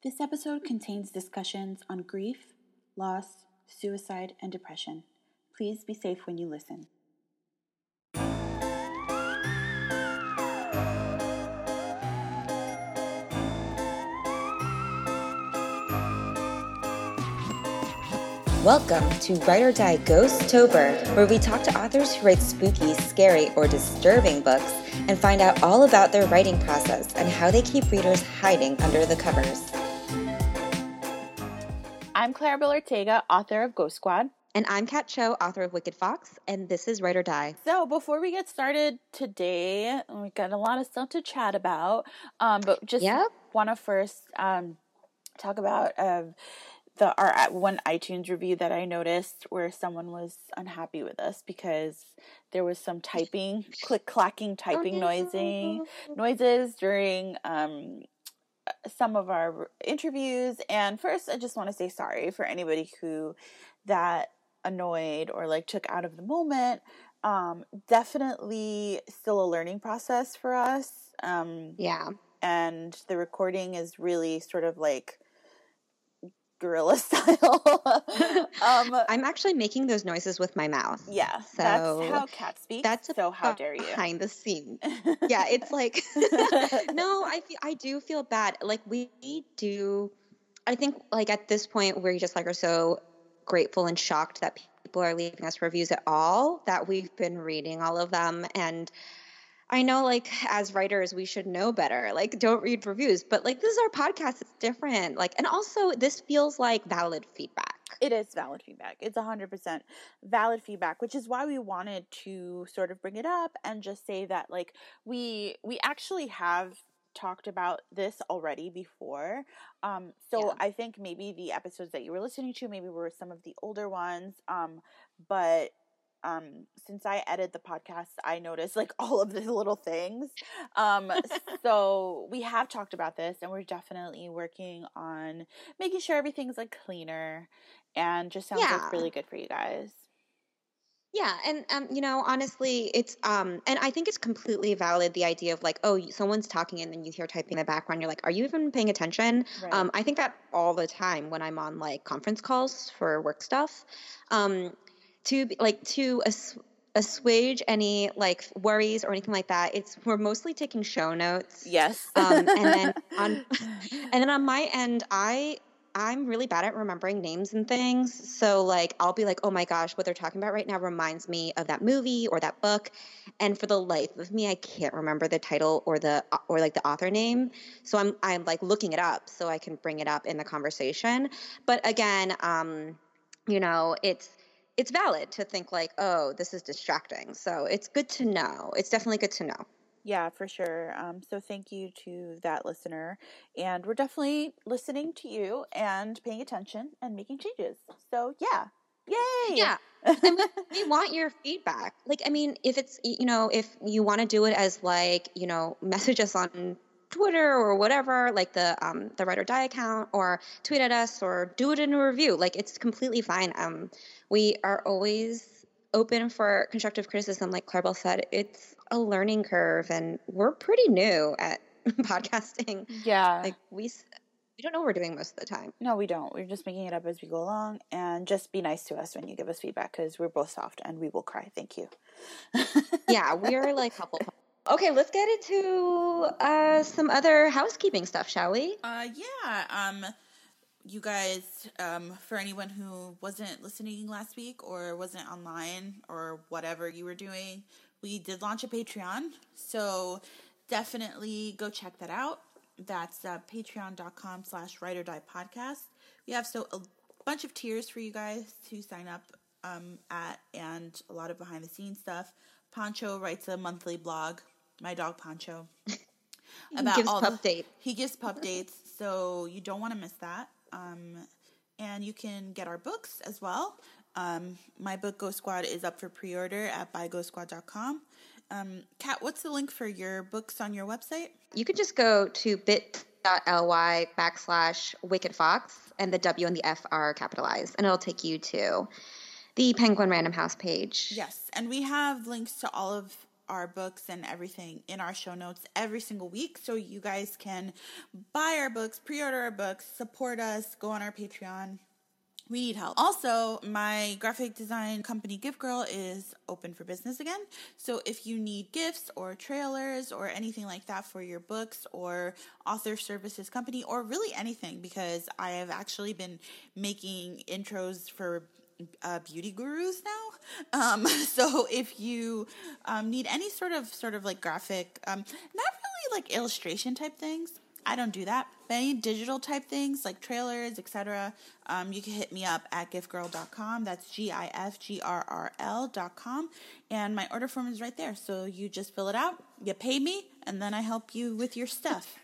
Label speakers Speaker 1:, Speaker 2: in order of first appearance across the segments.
Speaker 1: This episode contains discussions on grief, loss, suicide, and depression. Please be safe when you listen.
Speaker 2: Welcome to Write or Die Ghost-tober, where we talk to authors who write spooky, scary, or disturbing books and find out all about their writing process and how they keep readers hiding under the covers.
Speaker 1: I'm Claribel Ortega, author of Ghost Squad.
Speaker 2: And I'm Kat Cho, author of Wicked Fox, and this is Write or Die.
Speaker 1: So before we get started today, we got a lot of stuff to chat about, but just want to first talk about our one iTunes review that I noticed where someone was unhappy with us because there was some typing, clacking typing noises during some of our interviews. And first, I just want to say sorry for anybody who that annoyed or like took out of the moment. Definitely still a learning process for us. And the recording is really sort of like gorilla style.
Speaker 2: I'm actually making those noises with my mouth.
Speaker 1: Yeah, so that's how Kat speaks. So how dare you?
Speaker 2: Behind the scenes. Yeah, it's like no, I do feel bad. Like we do. I think like at this point we just like are so grateful and shocked that people are leaving us reviews at all, that we've been reading all of them. And I know, like, as writers, we should know better. Like, don't read reviews. But, like, this is our podcast. It's different. Like, and also, this feels like valid feedback.
Speaker 1: It is valid feedback. It's 100% valid feedback, which is why we wanted to sort of bring it up and just say that, like, we actually have talked about this already before. I think maybe the episodes that you were listening to maybe were some of the older ones. But since I edit the podcast, I noticed like all of the little things. So we have talked about this and we're definitely working on making sure everything's like cleaner and just sounds like really good for you guys.
Speaker 2: Yeah. And, honestly, it's, and I think it's completely valid, the idea of like, oh, someone's talking and then you hear typing in the background. You're like, are you even paying attention? Right. I think that all the time when I'm on like conference calls for work stuff, to assuage any like worries or anything like that. We're mostly taking show notes.
Speaker 1: Yes.
Speaker 2: and then on my end, I'm really bad at remembering names and things. So like I'll be like, oh my gosh, what they're talking about right now reminds me of that movie or that book. And for the life of me, I can't remember the title or the author name. So I'm like looking it up so I can bring it up in the conversation. But again, it's valid to think like, oh, this is distracting. So it's good to know. It's definitely good to know.
Speaker 1: Yeah, for sure. So thank you to that listener. And we're definitely listening to you and paying attention and making changes. So yeah. Yay!
Speaker 2: Yeah. And we want your feedback. Like, I mean, if it's, if you want to do it as like, message us on Twitter or whatever, like the Write or Die account, or tweet at us or do it in a review. Like, it's completely fine. We are always open for constructive criticism. Like Claribel said, it's a learning curve and we're pretty new at podcasting.
Speaker 1: Yeah.
Speaker 2: Like we don't know what we're doing most of the time.
Speaker 1: No, we don't. We're just making it up as we go along, and just be nice to us when you give us feedback because we're both soft and we will cry. Thank you.
Speaker 2: Yeah, we're like couple. Okay, let's get into some other housekeeping stuff, shall we?
Speaker 1: You guys, for anyone who wasn't listening last week or wasn't online or whatever you were doing, we did launch a Patreon. So definitely go check that out. That's patreon.com/writeordie-podcast. We have a bunch of tiers for you guys to sign up at, and a lot of behind the scenes stuff. Pancho writes a monthly blog, my dog Pancho. He gives pup dates, so you don't want to miss that. And you can get our books as well. My book, Ghost Squad, is up for pre-order at buyghostsquad.com. Kat, what's the link for your books on your website?
Speaker 2: You could just go to bit.ly/wickedfox, and the W and the F are capitalized, and it'll take you to the Penguin Random House page.
Speaker 1: Yes, and we have links to all of our books and everything in our show notes every single week, so you guys can buy our books, pre-order our books, support us, go on our Patreon. We need help. Also, my graphic design company, Gift Girl, is open for business again. So if you need gifts or trailers or anything like that for your books or author services company, or really anything, because I have actually been making intros for beauty gurus now. So if you need any sort of like graphic, not really like illustration type things, I don't do that. But any digital type things like trailers, etc., you can hit me up at giftgrrl.com. That's GIFGRRL.com. And my order form is right there. So you just fill it out, you pay me, and then I help you with your stuff.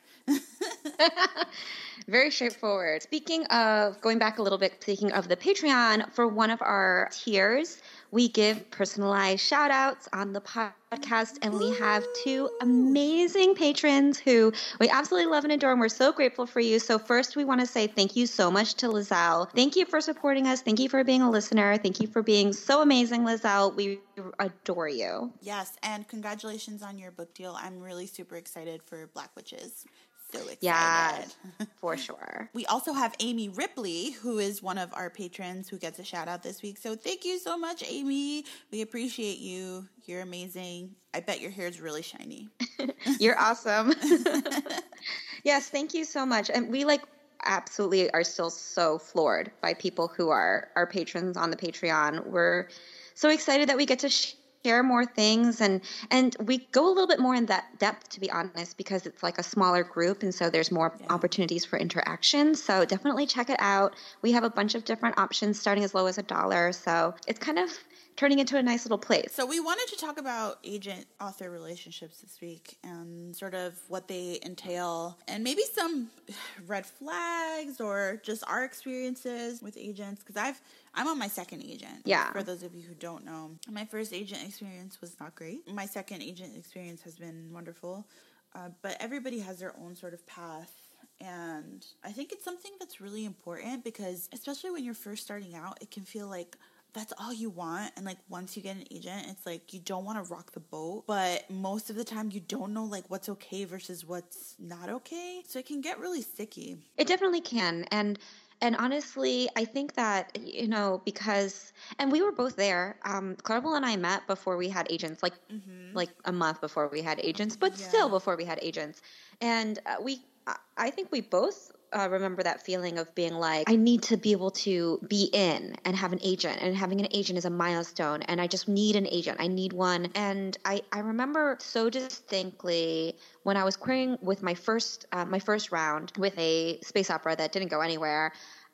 Speaker 2: Very straightforward. Speaking of, going back a little bit, speaking of the Patreon, for one of our tiers, we give personalized shout outs on the podcast, and we have two amazing patrons who we absolutely love and adore, and we're so grateful for you. So first, we want to say thank you so much to Lizelle. Thank you for supporting us. Thank you for being a listener. Thank you for being so amazing, Lizelle. We adore you.
Speaker 1: Yes, and congratulations on your book deal. I'm really super excited for Black Witches. So excited.
Speaker 2: Yeah, for sure.
Speaker 1: We also have Amy Ripley, who is one of our patrons who gets a shout out this week. So thank you so much, Amy. We appreciate you. You're amazing. I bet your hair is really shiny.
Speaker 2: You're awesome. Yes, thank you so much. And we absolutely are still so floored by people who are our patrons on the Patreon. We're so excited that we get to share more things, and we go a little bit more in that depth, to be honest, because it's like a smaller group, and so there's more opportunities for interaction. So definitely check it out. We have a bunch of different options starting as low as $1, so it's kind of turning into a nice little place.
Speaker 1: So we wanted to talk about agent-author relationships this week and sort of what they entail, and maybe some red flags or just our experiences with agents, because I'm on my second agent.
Speaker 2: Yeah.
Speaker 1: For those of you who don't know, my first agent experience was not great. My second agent experience has been wonderful, but everybody has their own sort of path. And I think it's something that's really important, because especially when you're first starting out, it can feel like that's all you want. And like once you get an agent, it's like you don't want to rock the boat, but most of the time you don't know like what's okay versus what's not okay. So it can get really sticky.
Speaker 2: It definitely can. And honestly, I think that, because, and we were both there. Clarabelle and I met before we had agents, like a month before we had agents, but still before we had agents. And I think we both remember that feeling of being like, I need to be able to be in and have an agent, and having an agent is a milestone, and I just need an agent. I need one. And I remember so distinctly when I was querying with my first round with a space opera that didn't go anywhere,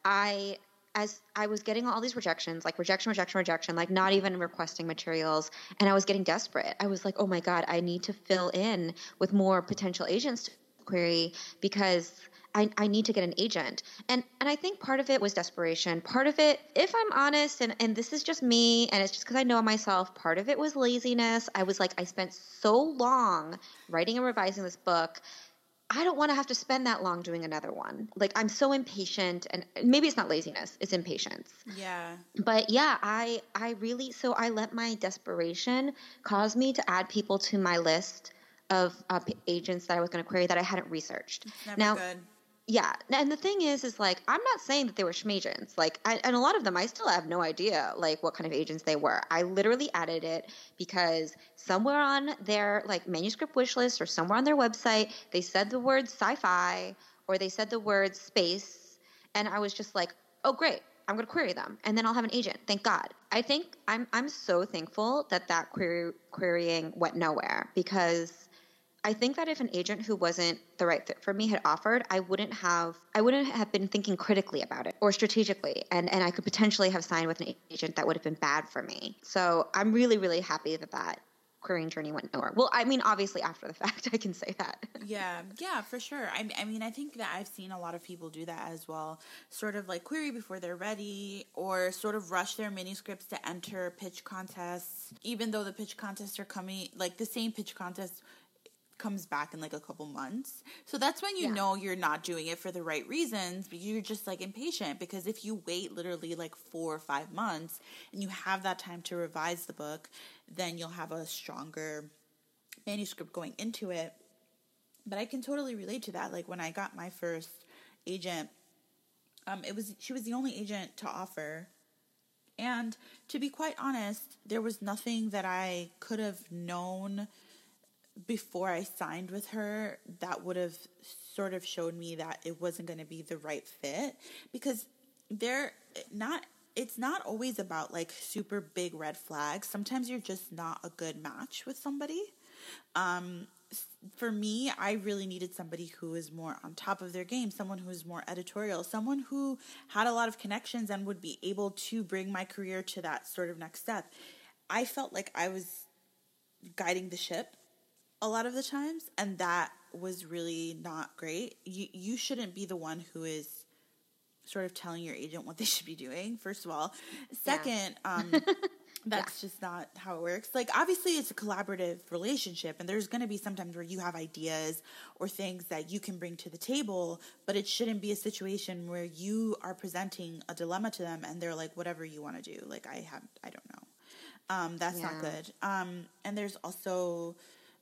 Speaker 2: as I was getting all these rejections, like rejection, like not even requesting materials, and I was getting desperate. I was like, oh my God, I need to fill in with more potential agents to query, because I need to get an agent. And I think part of it was desperation. Part of it, if I'm honest, and this is just me, and it's just because I know myself, part of it was laziness. I was like, I spent so long writing and revising this book. I don't want to have to spend that long doing another one. Like, I'm so impatient, and maybe it's not laziness, it's impatience.
Speaker 1: Yeah.
Speaker 2: But yeah, I really, so I let my desperation cause me to add people to my list of agents that I was going to query that I hadn't researched.
Speaker 1: It's never good.
Speaker 2: Yeah. And the thing is like, I'm not saying that they were schmagents. Like, and a lot of them, I still have no idea, like, what kind of agents they were. I literally added it because somewhere on their, like, manuscript wish list or somewhere on their website, they said the word sci-fi or they said the word space. And I was just like, oh, great. I'm going to query them, and then I'll have an agent. Thank God. I think I'm so thankful that querying went nowhere, because I think that if an agent who wasn't the right fit for me had offered, I wouldn't have been thinking critically about it or strategically, and I could potentially have signed with an agent that would have been bad for me. So I'm really, really happy that querying journey went nowhere. Well, I mean, obviously after the fact, I can say that.
Speaker 1: Yeah, for sure. I mean, I think that I've seen a lot of people do that as well. Sort of like query before they're ready, or sort of rush their manuscripts to enter pitch contests, even though the pitch contests are coming, like the same pitch contest comes back in like a couple months. So that's when you know you're not doing it for the right reasons, but you're just like impatient, because if you wait literally like 4 or 5 months and you have that time to revise the book, then you'll have a stronger manuscript going into it. But I can totally relate to that. Like when I got my first agent, she was the only agent to offer. And to be quite honest, there was nothing that I could have known before I signed with her that would have sort of showed me that it wasn't going to be the right fit, because it's not always about like super big red flags. Sometimes you're just not a good match with somebody. For me, I really needed somebody who is more on top of their game, someone who is more editorial, someone who had a lot of connections and would be able to bring my career to that sort of next step. I felt like I was guiding the ship a lot of the times, and that was really not great. You shouldn't be the one who is sort of telling your agent what they should be doing, first of all. Second, that's just not how it works. Like, obviously, it's a collaborative relationship, and there's going to be sometimes where you have ideas or things that you can bring to the table, but it shouldn't be a situation where you are presenting a dilemma to them, and they're like, whatever you want to do. Like, I don't know. That's not good. And there's also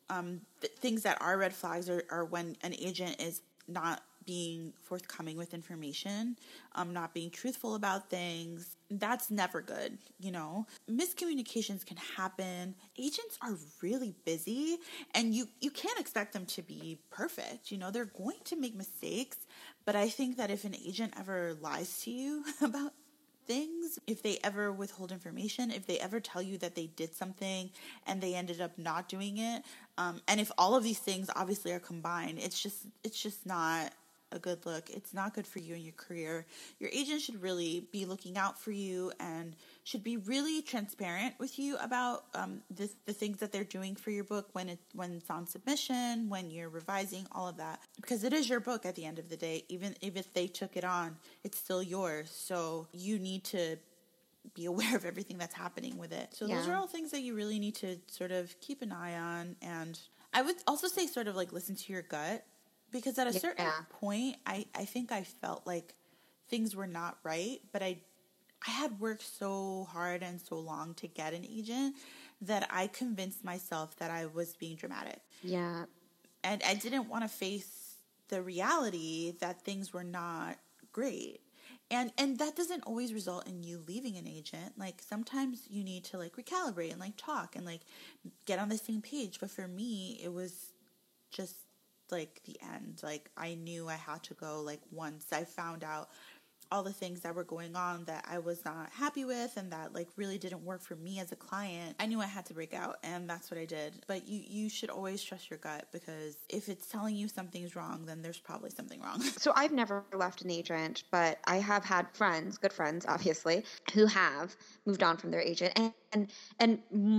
Speaker 1: things that are red flags are when an agent is not being forthcoming with information, not being truthful about things. That's never good, you know. Miscommunications can happen. Agents are really busy, and you can't expect them to be perfect. You know, they're going to make mistakes, but I think that if an agent ever lies to you about things, if they ever withhold information, if they ever tell you that they did something and they ended up not doing it, and if all of these things obviously are combined, it's just not a good look. It's not good for you and your career. Your agent should really be looking out for you and should be really transparent with you about the things that they're doing for your book when it's on submission, when you're revising, all of that. Because it is your book at the end of the day. Even if they took it on, it's still yours. So you need to be aware of everything that's happening with it. So those are all things that you really need to sort of keep an eye on. And I would also say sort of like listen to your gut. Because at a certain point, I think I felt like things were not right, but I had worked so hard and so long to get an agent that I convinced myself that I was being dramatic.
Speaker 2: Yeah.
Speaker 1: And I didn't want to face the reality that things were not great. And that doesn't always result in you leaving an agent. Like, sometimes you need to, like, recalibrate and, like, talk and, like, get on the same page. But for me, it was just like the end. Like, I knew I had to go. Like, once I found out all the things that were going on that I was not happy with and that like really didn't work for me as a client, I knew I had to break out, and that's what I did. But you should always trust your gut, because if it's telling you something's wrong, then there's probably something wrong.
Speaker 2: So I've never left an agent, but I have had friends, good friends, obviously, who have moved on from their agent, and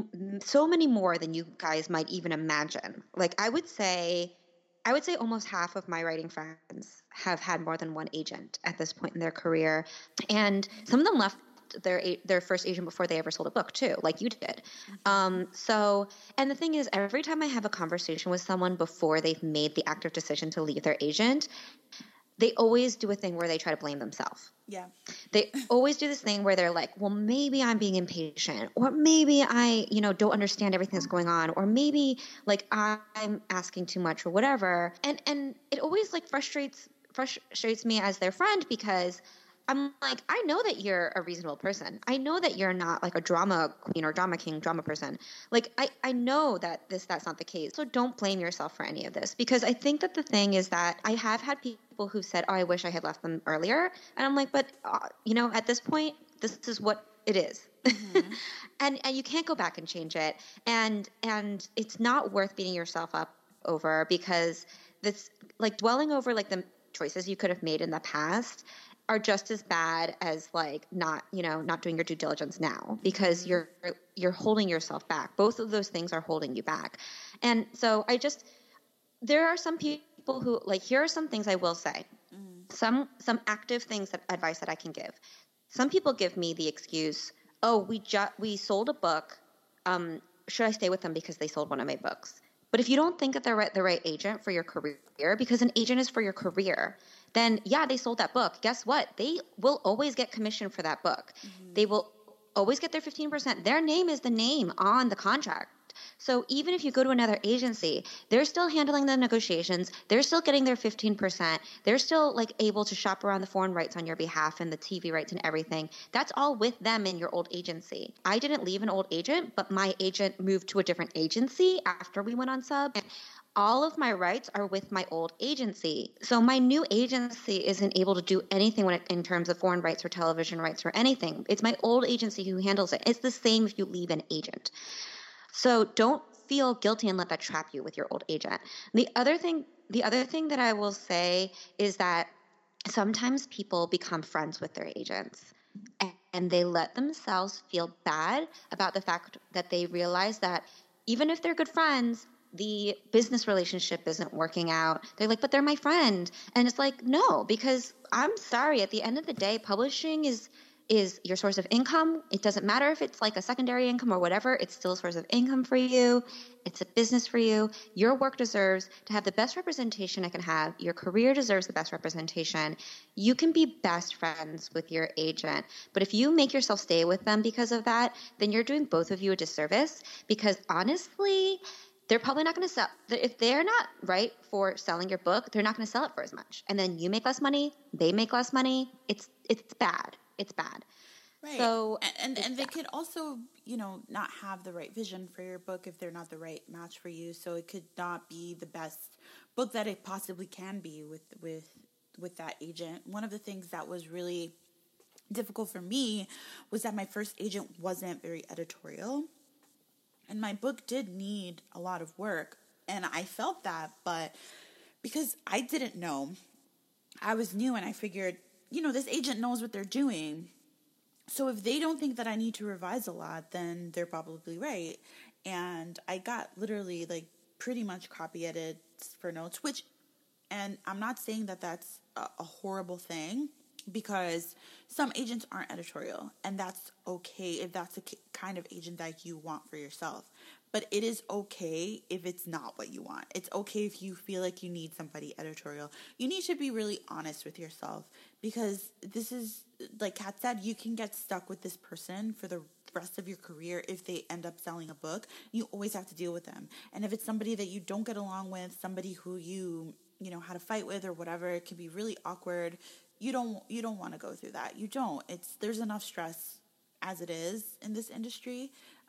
Speaker 2: so many more than you guys might even imagine. Like, I would say almost half of my writing friends have had more than one agent at this point in their career. And some of them left their first agent before they ever sold a book too, like you did. And the thing is, every time I have a conversation with someone before they've made the active decision to leave their agent, they always do a thing where they try to blame themselves.
Speaker 1: Yeah.
Speaker 2: They always do this thing where they're like, well, maybe I'm being impatient, or maybe I, don't understand everything that's going on, or maybe like I'm asking too much or whatever. And it always like frustrates me as their friend, because I'm like, I know that you're a reasonable person. I know that you're not like a drama queen or drama king, drama person. Like, I know that that's not the case. So don't blame yourself for any of this, because I think that the thing is that I have had people who said, oh, I wish I had left them earlier. And I'm like, but at this point, this is what it is. Mm-hmm. and you can't go back and change it. And it's not worth beating yourself up over, because this, like, dwelling over like the choices you could have made in the past are just as bad as like not doing your due diligence now, because you're holding yourself back. Both of those things are holding you back. And so there are some people who, like, here are some things I will say. Some active advice that I can give. Some people give me the excuse, oh, we sold a book. Should I stay with them because they sold one of my books? But if you don't think that they're the right agent for your career, because an agent is for your career, then yeah, they sold that book. Guess what? They will always get commission for that book. Mm-hmm. They will always get their 15%. Their name is the name on the contract. So even if you go to another agency, they're still handling the negotiations. They're still getting their 15%. They're still like able to shop around the foreign rights on your behalf and the TV rights and everything. That's all with them in your old agency. I didn't leave an old agent, but my agent moved to a different agency after we went on sub. All of my rights are with my old agency. So my new agency isn't able to do anything in terms of foreign rights or television rights or anything. It's my old agency who handles it. It's the same if you leave an agent. So don't feel guilty and let that trap you with your old agent. The other thing that I will say is that sometimes people become friends with their agents and they let themselves feel bad about the fact that they realize that even if they're good friends, the business relationship isn't working out. They're like, but they're my friend. And it's like, no, because I'm sorry, at the end of the day, publishing is your source of income. It doesn't matter if it's like a secondary income or whatever, it's still a source of income for you. It's a business for you. Your work deserves to have the best representation it can have. Your career deserves the best representation. You can be best friends with your agent. But if you make yourself stay with them because of that, then you're doing both of you a disservice, because honestly, they're probably not going to sell. If they're not right for selling your book, they're not going to sell it for as much. And then you make less money, they make less money. It's bad. It's bad.
Speaker 1: Right.
Speaker 2: So,
Speaker 1: and they could also, not have the right vision for your book if they're not the right match for you. So it could not be the best book that it possibly can be with that agent. One of the things that was really difficult for me was that my first agent wasn't very editorial. And my book did need a lot of work, and I felt that, but because I didn't know, I was new, and I figured, this agent knows what they're doing. So if they don't think that I need to revise a lot, then they're probably right. And I got literally like pretty much copy edits for notes, and I'm not saying that that's a horrible thing, because some agents aren't editorial, and that's okay if that's the kind of agent that you want for yourself. But it is okay if it's not what you want. It's okay if you feel like you need somebody editorial. You need to be really honest with yourself, because this is, like Kat said, you can get stuck with this person for the rest of your career if they end up selling a book. You always have to deal with them. And if it's somebody that you don't get along with, somebody who you had a fight with or whatever, it can be really awkward. You don't want to go through that. You don't. There's enough stress as it is in this industry.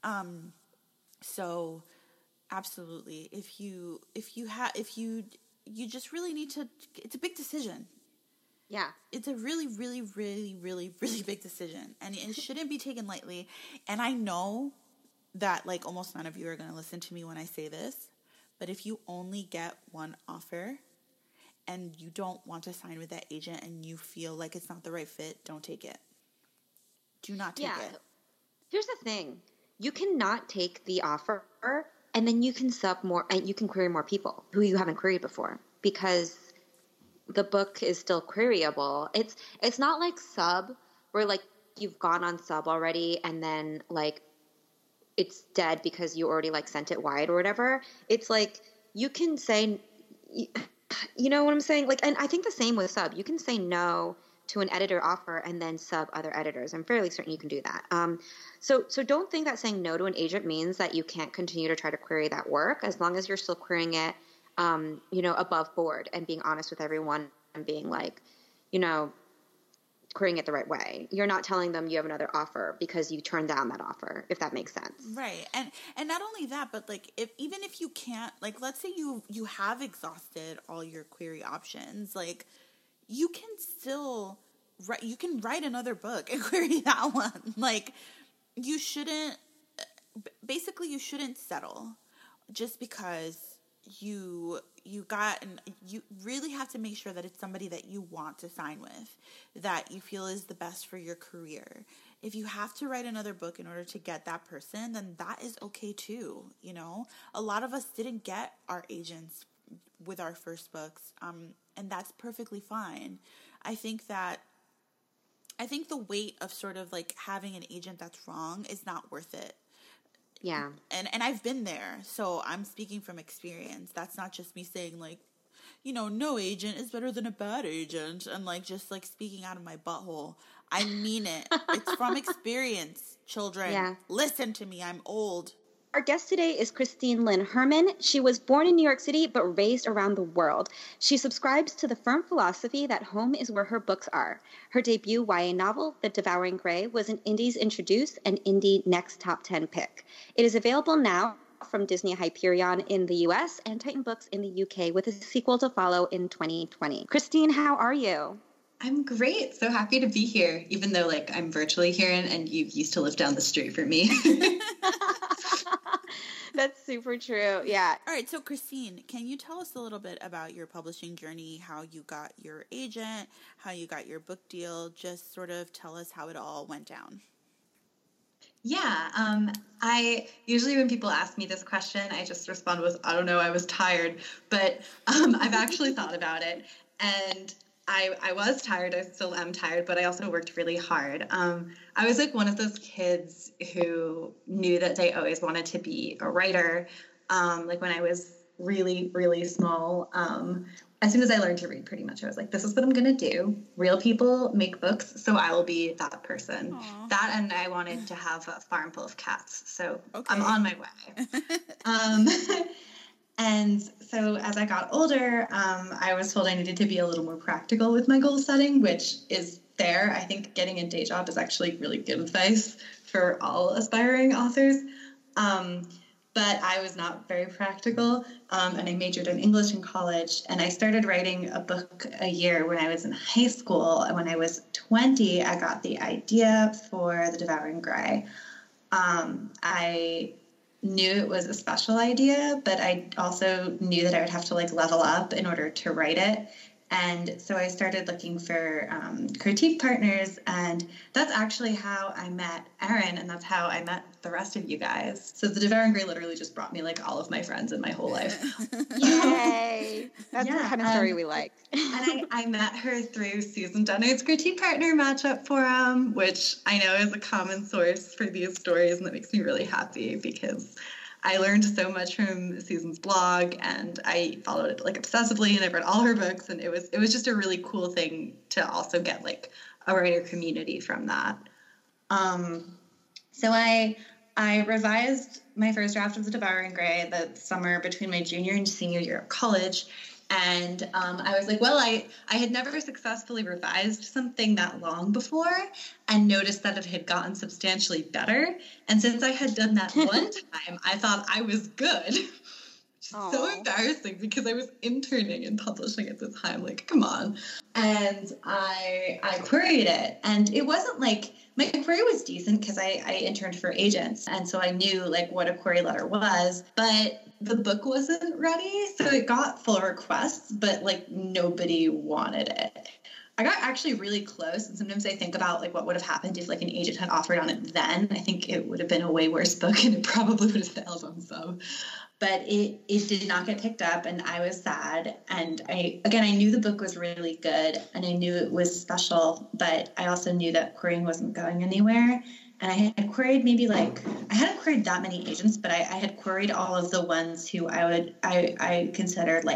Speaker 1: So absolutely, if you just really need to, it's a big decision.
Speaker 2: yeah,
Speaker 1: It's a really, really, really, really, really big decision, and it shouldn't be taken lightly. And I know that like almost none of you are going to listen to me when I say this, but if you only get one offer and you don't want to sign with that agent and you feel like it's not the right fit, don't take it. Do not take it.
Speaker 2: Here's the thing. You cannot take the offer and then you can sub more and you can query more people who you haven't queried before, because the book is still queryable. It's not like sub where like you've gone on sub already and then like it's dead because you already like sent it wide or whatever. It's like you can say, you know what I'm saying? Like, and I think the same with sub. You can say no to an editor offer and then sub other editors. I'm fairly certain you can do that. So don't think that saying no to an agent means that you can't continue to try to query that work, as long as you're still querying it, above board and being honest with everyone and being like, querying it the right way. You're not telling them you have another offer because you turned down that offer, if that makes sense.
Speaker 1: Right. And not only that, but like even if you can't, like let's say you have exhausted all your query options, like you can still write another book and query that one. Like you shouldn't settle just because you got, and you really have to make sure that it's somebody that you want to sign with, that you feel is the best for your career. If you have to write another book in order to get that person, then that is okay too. A lot of us didn't get our agents with our first books, and that's perfectly fine. I think the weight of sort of like having an agent that's wrong is not worth it.
Speaker 2: Yeah.
Speaker 1: And I've been there, so I'm speaking from experience. That's not just me saying like, no agent is better than a bad agent, and like just like speaking out of my butthole. I mean it. It's from experience, children.
Speaker 2: Yeah.
Speaker 1: Listen to me. I'm old.
Speaker 2: Our guest today is Christine Lynn Herman. She was born in New York City, but raised around the world. She subscribes to the firm philosophy that home is where her books are. Her debut YA novel, The Devouring Grey, was an Indies Introduced and Indie Next Top 10 pick. It is available now from Disney Hyperion in the US and Titan Books in the UK, with a sequel to follow in 2020. Christine, how are you?
Speaker 3: I'm great. So happy to be here, even though I'm virtually here and you used to live down the street from me.
Speaker 2: That's super true. Yeah.
Speaker 1: All right. So Christine, can you tell us a little bit about your publishing journey, how you got your agent, how you got your book deal? Just sort of tell us how it all went down.
Speaker 3: Yeah. I usually, when people ask me this question, I just respond with, I don't know, I was tired, but I've actually thought about it, and I was tired. I still am tired, but I also worked really hard. I was one of those kids who knew that they always wanted to be a writer. When I was really, really small, as soon as I learned to read, pretty much, I was like, this is what I'm going to do. Real people make books, so I will be that person. Aww. That, and I wanted to have a farm full of cats, so okay. I'm on my way. And so as I got older, I was told I needed to be a little more practical with my goal setting, which is fair. I think getting a day job is actually really good advice for all aspiring authors. But I was not very practical, and I majored in English in college, and I started writing a book a year when I was in high school. And when I was 20, I got the idea for The Devouring Grey. I knew it was a special idea, but I also knew that I would have to level up in order to write it. And so I started looking for critique partners, and that's actually how I met Erin, and that's how I met the rest of you guys. So The Devouring Grey literally just brought me all of my friends in my whole life.
Speaker 2: Yay! That's the kind of story we like.
Speaker 3: And I met her through Susan Dunnard's Critique Partner Matchup Forum, which I know is a common source for these stories, and that makes me really happy because I learned so much from Susan's blog, and I followed it obsessively, and I read all her books, and it was just a really cool thing to also get a writer community from that. So I revised my first draft of The Devouring Grey the summer between my junior and senior year of college. And I was I had never successfully revised something that long before and noticed that it had gotten substantially better. And since I had done that one time, I thought I was good. Which is so embarrassing because I was interning and publishing at the time. Come on. And I queried it. And it wasn't my query was decent because I interned for agents. And so I knew what a query letter was. But the book wasn't ready, so it got full requests, but nobody wanted it. I got actually really close, and sometimes I think about what would have happened if an agent had offered on it then. I think it would have been a way worse book, and it probably would have failed on some. But it did not get picked up, and I was sad. And I knew the book was really good, and I knew it was special, but I also knew that querying wasn't going anywhere. And I had queried I hadn't queried that many agents, but I had queried all of the ones who I considered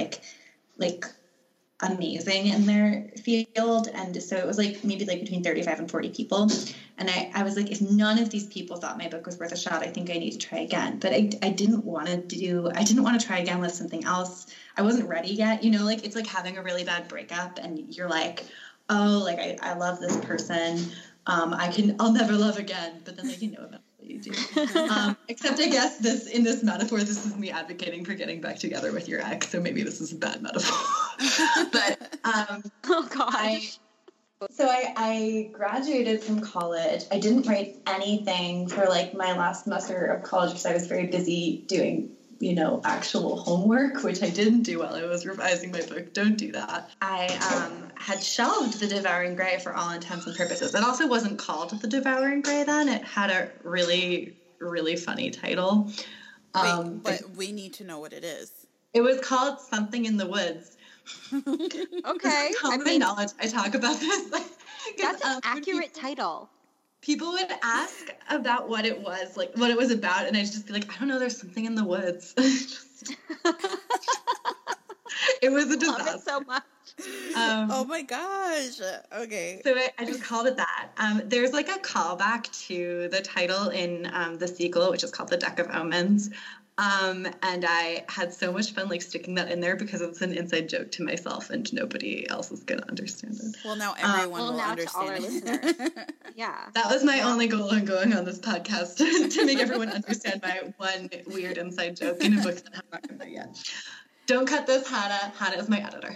Speaker 3: amazing in their field. And so it was maybe between 35 and 40 people. And I was if none of these people thought my book was worth a shot, I think I need to try again. But I didn't want to try again with something else. I wasn't ready yet. It's having a really bad breakup and you're I love this person. I'll never love again, but then eventually you do. Except I guess in this metaphor, this is me advocating for getting back together with your ex, so maybe this is a bad metaphor. But
Speaker 2: oh gosh.
Speaker 3: I graduated from college. I didn't write anything for my last semester of college because I was very busy doing actual homework, which I didn't do while I was revising my book. Don't do that. I had shelved The Devouring Grey for all intents and purposes. It also wasn't called The Devouring Grey then. It had a really, really funny title.
Speaker 1: But we need to know what it is.
Speaker 3: It was called Something in the Woods.
Speaker 2: Okay.
Speaker 3: Common knowledge. I talk about this.
Speaker 2: That's an accurate title.
Speaker 3: People would ask about what it was, what it was about, and I'd just be I don't know, there's something in the woods. It was a disaster.
Speaker 2: I love it so much.
Speaker 1: Oh my gosh. Okay.
Speaker 3: So I just called it that. There's like a callback to the title in the sequel, which is called The Deck of Omens. And I had so much fun like sticking that in there because it's an inside joke to myself and nobody else is going to understand it.
Speaker 1: Well, now everyone will
Speaker 2: now
Speaker 1: understand
Speaker 2: to all our listeners. Yeah.
Speaker 3: That was my only goal in going on this podcast, to make everyone understand my one weird inside joke in a book that I haven't talked about yet. Don't cut this, Hannah. Hannah is my editor.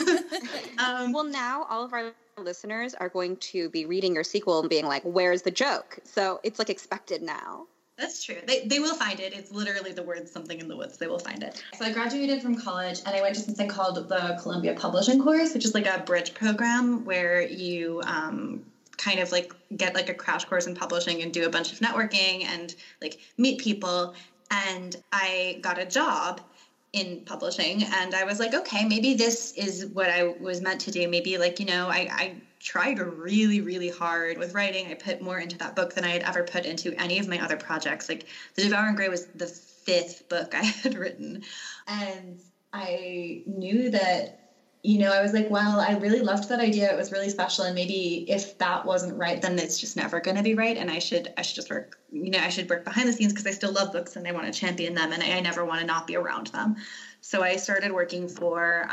Speaker 2: Well, now all of our listeners are going to be reading your sequel and being like, where's the joke? So it's like expected now.
Speaker 3: That's true. They will find it. It's literally the word something in the woods. They will find it. So I graduated from college and I went to something called the Columbia Publishing Course, which is like a bridge program where you kind of like get like a crash course in publishing and do a bunch of networking and like meet people. And I got a job in publishing and I was like, okay, maybe this is what I was meant to do. Maybe like, you know, I tried really, really hard with writing. I put more into that book than I had ever put into any of my other projects. Like The Devouring Grey was the 5th book I had written. And I knew that, you know, I was like, well, I really loved that idea. It was really special. And maybe if that wasn't right, then it's just never going to be right. And I should just work, you know, I should work behind the scenes because I still love books and I want to champion them and I never want to not be around them. So I started working for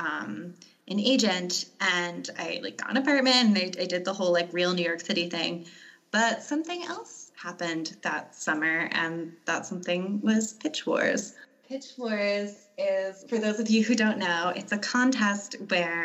Speaker 3: an agent and I like got an apartment and I did the whole like real New York City thing. But something else happened that summer and that something was Pitch Wars. Pitch Wars is, for those of you who don't know, it's a contest where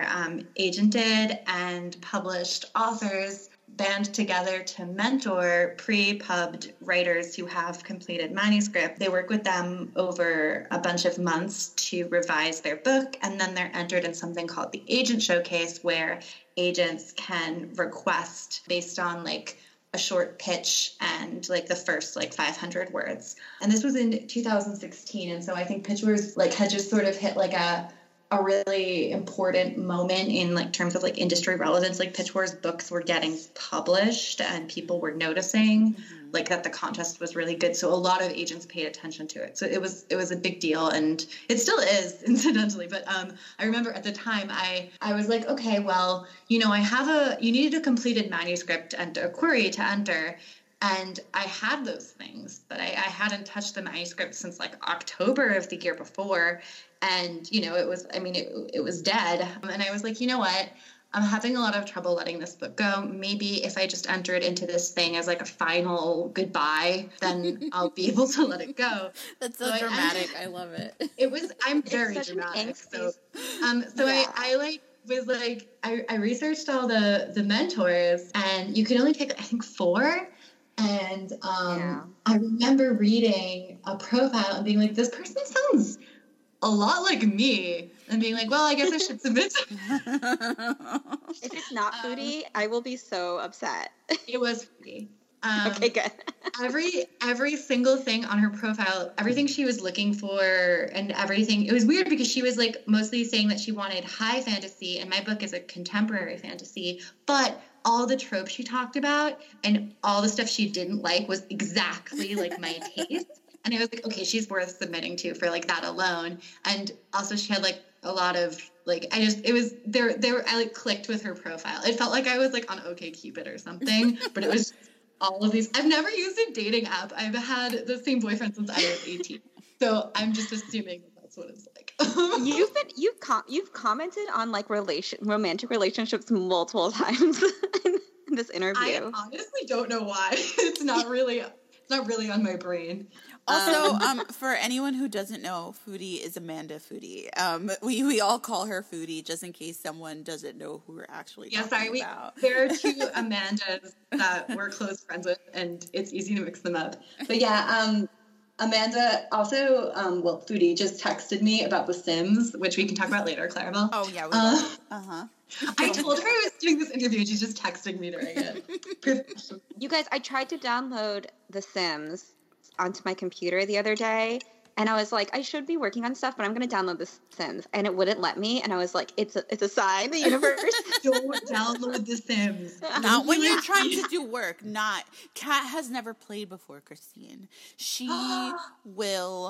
Speaker 3: agented and published authors band together to mentor pre-pubbed writers who have completed manuscript. They work with them over a bunch of months to revise their book, and then they're entered in something called the Agent Showcase, where agents can request based on like a short pitch and like the first like 500 words. And this was in 2016, and so I think Pitch Wars like had just sort of hit like a really important moment in like terms of like industry relevance. Like Pitch Wars books were getting published and people were noticing like that the contest was really good. So a lot of agents paid attention to it. So it was a big deal and it still is incidentally. But I remember at the time I was like, okay, well, you know, you needed a completed manuscript and a query to enter. And I had those things, but I hadn't touched the manuscript since like October of the year before. And, you know, it was dead. And I was like, you know what? I'm having a lot of trouble letting this book go. Maybe if I just enter it into this thing as like a final goodbye, then I'll be able to let it go.
Speaker 1: That's so dramatic. I love it.
Speaker 3: I'm very dramatic. So I researched all the mentors and you could only take, I think, 4. And I remember reading a profile and being like, this person sounds a lot like me, and being like, well, I guess I should submit.
Speaker 2: If it's not foodie, I will be so upset.
Speaker 3: It was foodie.
Speaker 2: Okay, good.
Speaker 3: every single thing on her profile, everything she was looking for and everything, it was weird because she was like mostly saying that she wanted high fantasy, and my book is a contemporary fantasy, but all the tropes she talked about and all the stuff she didn't like was exactly like my taste. And I was like, okay, she's worth submitting to for like that alone. And also she had like a lot of like, I like clicked with her profile. It felt like I was like on OkCupid or something, but it was all of these. I've never used a dating app. I've had the same boyfriend since I was 18. So I'm just assuming that's what it's like.
Speaker 2: You've commented on like romantic relationships multiple times in this interview.
Speaker 3: I honestly don't know why. It's not really on my brain.
Speaker 1: Also, for anyone who doesn't know, Foodie is Amanda Foodie. We all call her Foodie just in case someone doesn't know who we're actually talking about.
Speaker 3: There are 2 Amandas that we're close friends with, and it's easy to mix them up. But yeah, Amanda also, Foodie just texted me about The Sims, which we can talk about later, Clarabelle.
Speaker 1: Oh, yeah. I
Speaker 3: told her I was doing this interview, and she's just texting me during it.
Speaker 2: You guys, I tried to download The Sims onto my computer the other day, and I was like, I should be working on stuff, but I'm going to download The Sims, and it wouldn't let me, and I was like, it's a sign, the universe.
Speaker 3: Don't download The Sims.
Speaker 1: Not when you're trying to do work. Kat has never played before, Christine. She will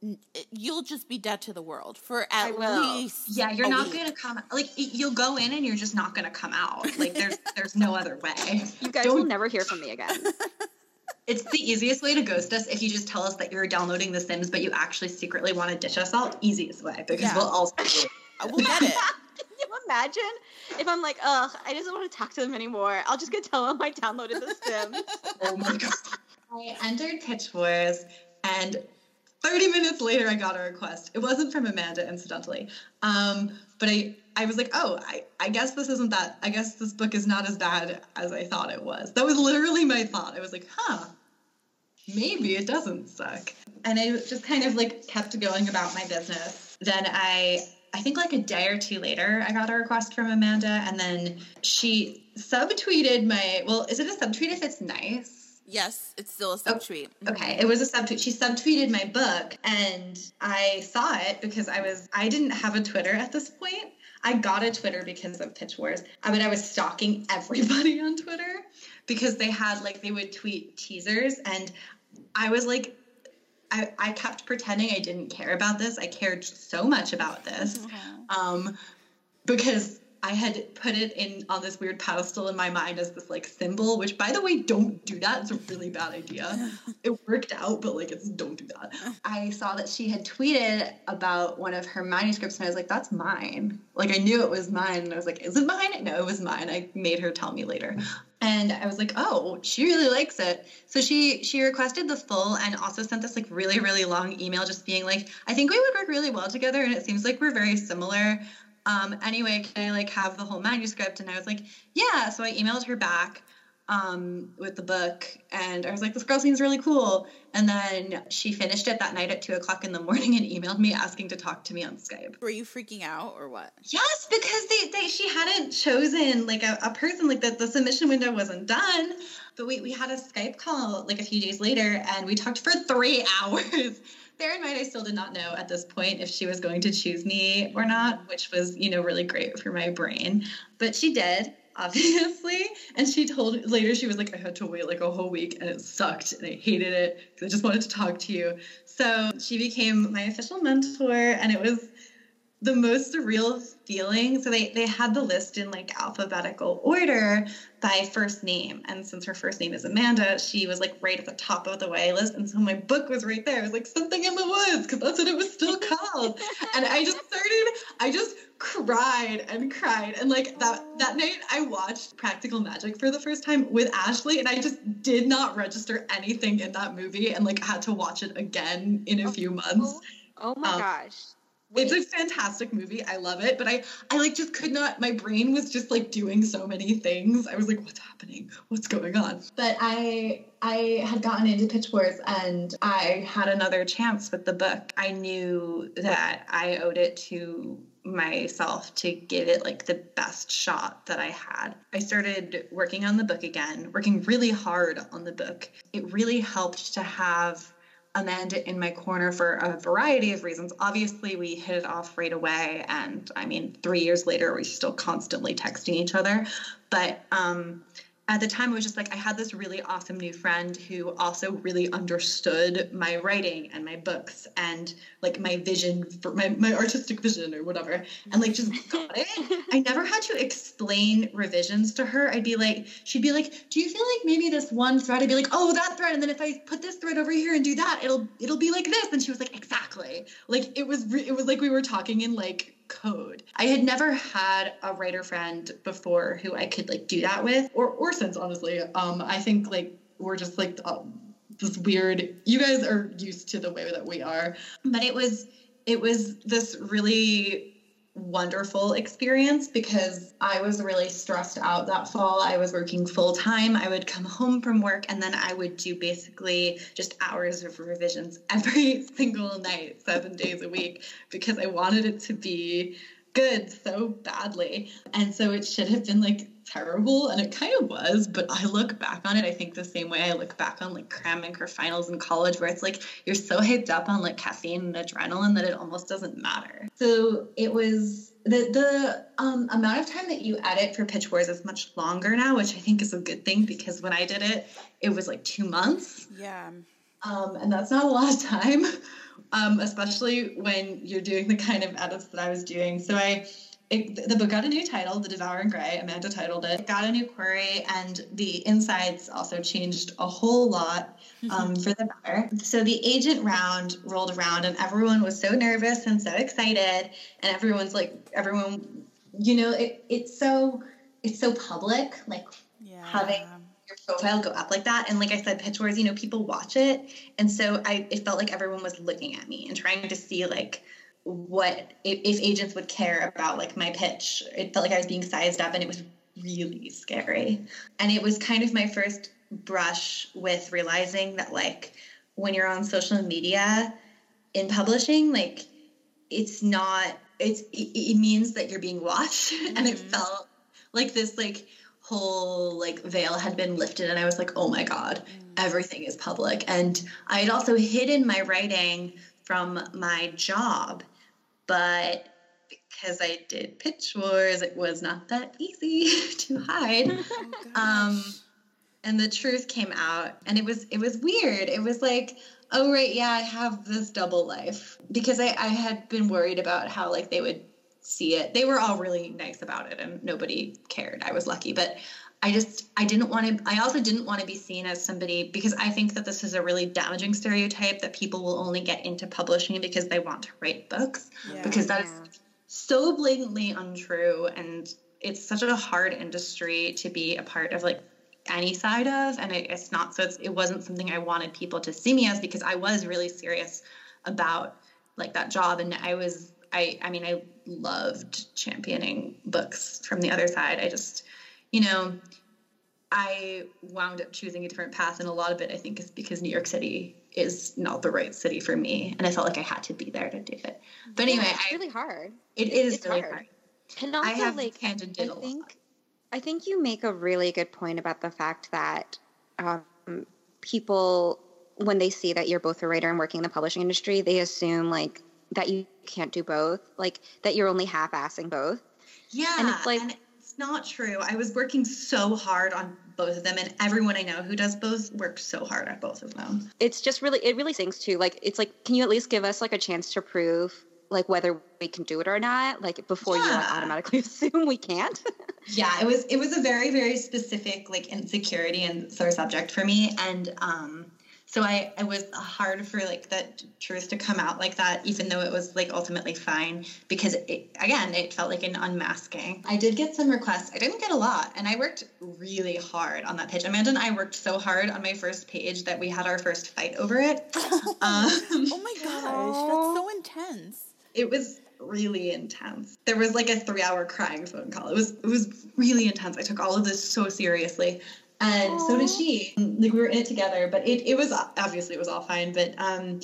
Speaker 1: you'll just be dead to the world for at least
Speaker 3: you're not going to come, like, you'll go in and you're just not going to come out. Like, there's no other way.
Speaker 2: You guys will never hear from me again.
Speaker 3: It's the easiest way to ghost us if you just tell us that you're downloading The Sims, but you actually secretly want to ditch us all. Easiest way, because we'll also
Speaker 1: we'll get it.
Speaker 2: Can you imagine if I'm like, ugh, I just don't want to talk to them anymore. I'll just go tell them I downloaded The Sims.
Speaker 3: Oh my god. I entered Pitch Wars, and 30 minutes later I got a request. It wasn't from Amanda, incidentally. But I was like, oh, I guess this isn't that. I guess this book is not as bad as I thought it was. That was literally my thought. I was like, maybe it doesn't suck. And I just kind of like kept going about my business. Then I think like a day or two later, I got a request from Amanda, and then she subtweeted is it a subtweet if it's nice?
Speaker 1: Yes, it's still a subtweet.
Speaker 3: Okay, it was a subtweet. She subtweeted my book, and I saw it because I didn't have a Twitter at this point. I got a Twitter because of Pitch Wars, but I was stalking everybody on Twitter because they would tweet teasers, and I was like, I kept pretending I didn't care about this. I cared so much about this, because I had put it on this weird pedestal in my mind as this like symbol, which, by the way, don't do that. It's a really bad idea. It worked out, but like, don't do that. I saw that she had tweeted about one of her manuscripts, and I was like, that's mine. Like, I knew it was mine, and I was like, is it mine? No, it was mine. I made her tell me later. And I was like, oh, she really likes it. So she requested the full, and also sent this like really, really long email just being like, I think we would work really well together, and it seems like we're very similar. Anyway, can I like have the whole manuscript? And I was like, yeah. So I emailed her back with the book, and I was like, this girl seems really cool. And then she finished it that night at 2:00 in the morning and emailed me asking to talk to me on Skype.
Speaker 1: Were you freaking out or what?
Speaker 3: Yes, because she hadn't chosen like a person, like the submission window wasn't done. But we had a Skype call like a few days later, and we talked for 3 hours. Bear in mind, I still did not know at this point if she was going to choose me or not, which was, really great for my brain. But she did, obviously. And she told later, she was like, I had to wait like a whole week, and it sucked, and I hated it because I just wanted to talk to you. So she became my official mentor, and it was the most surreal feeling. So they had the list in like alphabetical order by first name. And since her first name is Amanda, she was like right at the top of the YA list. And so my book was right there. It was like Something in the Woods, because that's what it was still called. And I just cried and cried. And like that night I watched Practical Magic for the first time with Ashley, and I just did not register anything in that movie, and like had to watch it again in a few months.
Speaker 2: Oh my gosh.
Speaker 3: It's a fantastic movie. I love it. But I like just could not, my brain was just like doing so many things. I was like, what's happening? What's going on? But I had gotten into Pitch Wars, and I had another chance with the book. I knew that I owed it to myself to give it like the best shot that I had. I started working on the book again, working really hard on the book. It really helped to have Amanda in my corner for a variety of reasons. Obviously, we hit it off right away. And I mean, 3 years later, we're still constantly texting each other. But at the time, it was just like I had this really awesome new friend who also really understood my writing and my books and like my vision for my artistic vision or whatever, and like just got it. I never had to explain revisions to her. She'd be like, do you feel like maybe this one thread? I'd be like, oh, that thread, and then if I put this thread over here and do that, it'll be like this. And she was like, exactly. Like it was like we were talking in like code. I had never had a writer friend before who I could like do that with, or since, honestly. I think like we're just like this weird, you guys are used to the way that we are, but it was this really wonderful experience because I was really stressed out that fall. I was working full time. I would come home from work, and then I would do basically just hours of revisions every single night, 7 days a week, because I wanted it to be good so badly. And so it should have been like terrible, and it kind of was, but I look back on it, I think the same way I look back on like cramming for finals in college, where it's like you're so hyped up on like caffeine and adrenaline that it almost doesn't matter. So it was the amount of time that you edit for Pitch Wars is much longer now, which I think is a good thing, because when I did it, it was like 2 months.
Speaker 1: Yeah.
Speaker 3: And that's not a lot of time, especially when you're doing the kind of edits that I was doing. So the book got a new title, The Devouring Grey. Amanda titled it. It got a new query, and the insides also changed a whole lot for the better. So the agent round rolled around, and everyone was so nervous and so excited, and everyone, it's so public, like having your profile go up like that. And like I said, Pitch Wars, people watch it, and so it felt like everyone was looking at me and trying to see like what if agents would care about like my pitch. It felt like I was being sized up, and it was really scary. And it was kind of my first brush with realizing that like when you're on social media in publishing, like it means that you're being watched. Mm-hmm. And it felt like this like whole like veil had been lifted, and I was like, oh my God, everything is public. And I had also hidden my writing from my job, but because I did Pitch Wars, it was not that easy to hide. And the truth came out, and it was weird. It was like, oh right, yeah, I have this double life, because I had been worried about how like they would see it. They were all really nice about it, and nobody cared. I was lucky, but I also didn't want to be seen as somebody, because I think that this is a really damaging stereotype that people will only get into publishing because they want to write books, because that is so blatantly untrue. And it's such a hard industry to be a part of, like any side of. And it's not, so it wasn't something I wanted people to see me as, because I was really serious about like that job. And I loved championing books from the other side. I just, I wound up choosing a different path, and a lot of it I think is because New York City is not the right city for me, and I felt like I had to be there to do it. But anyway,
Speaker 2: it's really hard.
Speaker 3: It's really hard.
Speaker 2: And also, I think you make a really good point about the fact that people, when they see that you're both a writer and working in the publishing industry, they assume like that you can't do both, like that you're only half-assing both.
Speaker 3: Yeah, and it's like, and it's not true. I was working so hard on both of them, and everyone I know who does both works so hard at both of them.
Speaker 2: It's just it really stinks too. Like, it's like, can you at least give us like a chance to prove like whether we can do it or not, like before you automatically assume we can't?
Speaker 3: Yeah, it was a very, very specific like insecurity and sort of subject for me, and so it was hard for like that truth to come out like that, even though it was like ultimately fine, because it felt like an unmasking. I did get some requests. I didn't get a lot, and I worked really hard on that pitch. Amanda and I worked so hard on my first page that we had our first fight over it.
Speaker 1: Oh my gosh, that's so intense.
Speaker 3: It was really intense. There was like a 3-hour crying phone call. It was really intense. I took all of this so seriously. And so did she. Like, we were in it together, but it was obviously it was all fine. But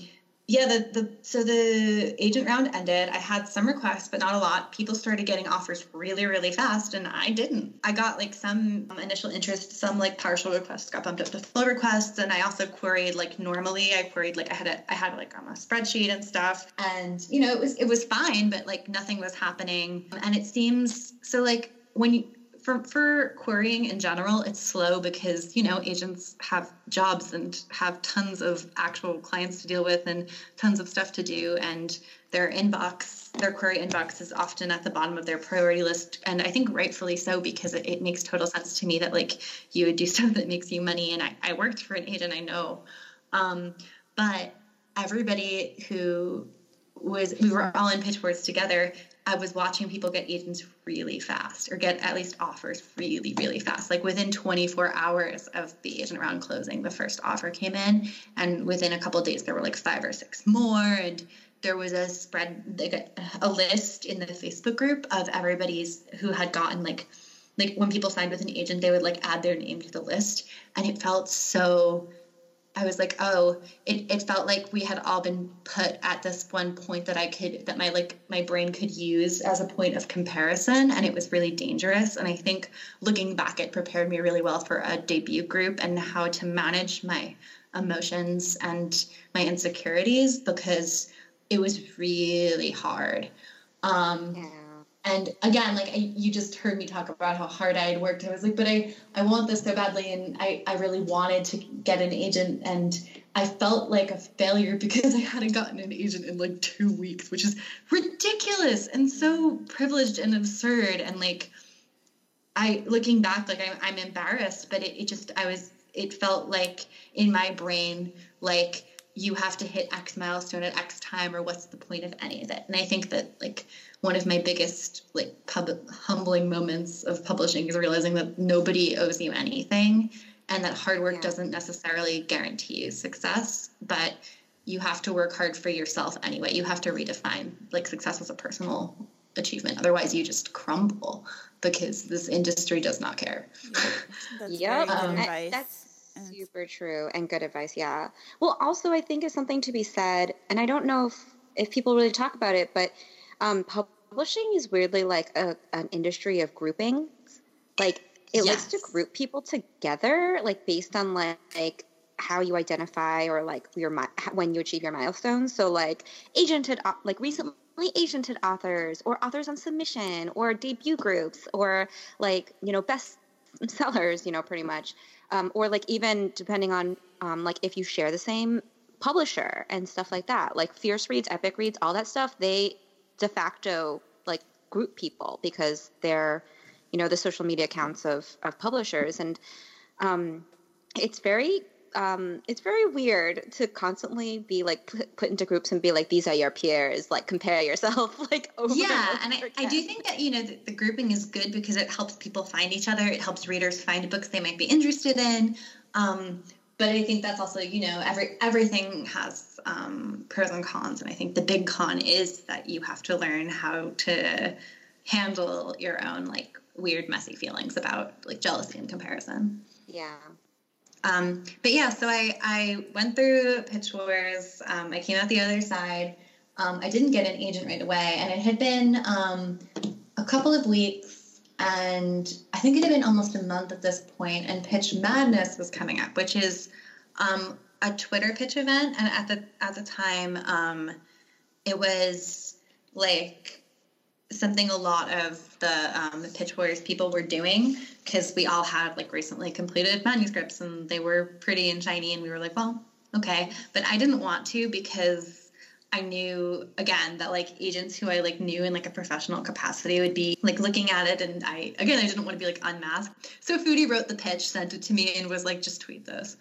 Speaker 3: so the agent round ended. I had some requests, but not a lot. People started getting offers really, really fast, and I didn't. I got like some initial interest, some like partial requests got bumped up to full requests, and I also queried like normally. I queried like I had like on a spreadsheet and stuff, and it was fine, but like nothing was happening. And it seems so like when you. For querying in general, it's slow because, agents have jobs and have tons of actual clients to deal with and tons of stuff to do. And their query inbox is often at the bottom of their priority list. And I think rightfully so, because it makes total sense to me that like you would do stuff that makes you money. And I worked for an agent, I know. But everybody we were all in Pitch Wars together. I was watching people get agents really fast, or get at least offers really, really fast. Like within 24 hours of the agent round closing, the first offer came in, and within a couple of days there were like 5 or 6 more. And there was a list in the Facebook group of everybody's who had gotten like when people signed with an agent, they would like add their name to the list, and it felt so. I was like, oh, it felt like we had all been put at this one point that my brain could use as a point of comparison. And it was really dangerous. And I think looking back, it prepared me really well for a debut group and how to manage my emotions and my insecurities, because it was really hard. And again, like you just heard me talk about how hard I had worked. I was like, but I want this so badly, and I really wanted to get an agent, and I felt like a failure because I hadn't gotten an agent in like 2 weeks, which is ridiculous and so privileged and absurd. And like, looking back, like I'm embarrassed, but it felt like in my brain, like you have to hit X milestone at X time, or what's the point of any of it? And I think that like one of my biggest like humbling moments of publishing is realizing that nobody owes you anything, and that hard work doesn't necessarily guarantee you success, but you have to work hard for yourself anyway. You have to redefine like success as a personal achievement. Otherwise you just crumble, because this industry does not care.
Speaker 1: That's very good advice.
Speaker 2: That's super true and good advice. Yeah. Well, also I think it's something to be said, and I don't know if people really talk about it, but publishing is weirdly like an industry of grouping. Like it likes to group people together, like based on like how you identify, or like when you achieve your milestones. So like recently agented authors, or authors on submission, or debut groups, or like, best sellers, pretty much. Or like even depending on like if you share the same publisher and stuff like that, like Fierce Reads, Epic Reads, all that stuff, they de facto like group people because they're, the social media accounts of publishers. And it's very weird to constantly be like put into groups and be like, these are your peers, like compare yourself like over
Speaker 3: and I do think that the grouping is good because it helps people find each other. It helps readers find books they might be interested in, but I think that's also everything has pros and cons, and I think the big con is that you have to learn how to handle your own like weird messy feelings about like jealousy and comparison. But yeah, so I went through Pitch Wars. I came out the other side. I didn't get an agent right away, and it had been a couple of weeks, and I think it had been almost a month at this point, and Pitch Madness was coming up, which is a Twitter pitch event, and at the time, it was like something a lot of the Pitch Wars people were doing, because we all had like recently completed manuscripts and they were pretty and shiny, and we were like, well, okay. But I didn't want to, because I knew, again, that like agents who I like knew in like a professional capacity would be like looking at it, and I didn't want to be like unmasked. So Foodie wrote the pitch, sent it to me, and was like, just tweet this.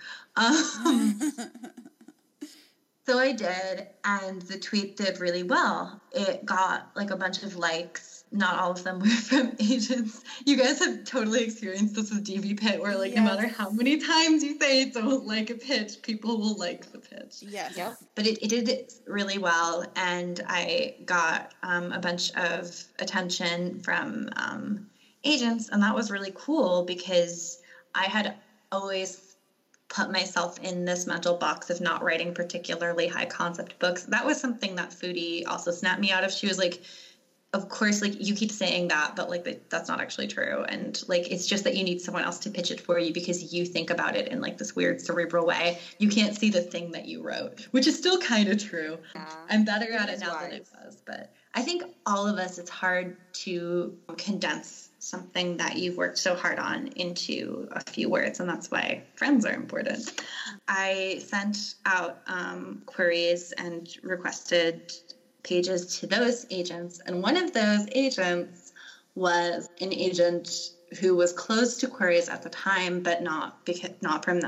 Speaker 3: So I did, and the tweet did really well. It got like a bunch of likes. Not all of them were from agents. You guys have totally experienced this with DV Pit, where like no matter how many times you say don't like a pitch, people will like the pitch.
Speaker 1: Yes. Yep.
Speaker 3: But it did really well, and I got a bunch of attention from agents, and that was really cool, because I had always put myself in this mental box of not writing particularly high concept books. That was something that Foodie also snapped me out of. She was like, of course, like you keep saying that, but like that's not actually true. And like, it's just that you need someone else to pitch it for you, because you think about it in like this weird cerebral way. You can't see the thing that you wrote, which is still kind of true. Yeah, I'm better at it now than I was, but I think all of us, it's hard to condense something that you've worked so hard on into a few words, and that's why friends are important. I sent out queries and requested pages to those agents, and one of those agents was an agent who was close to queries at the time, but not from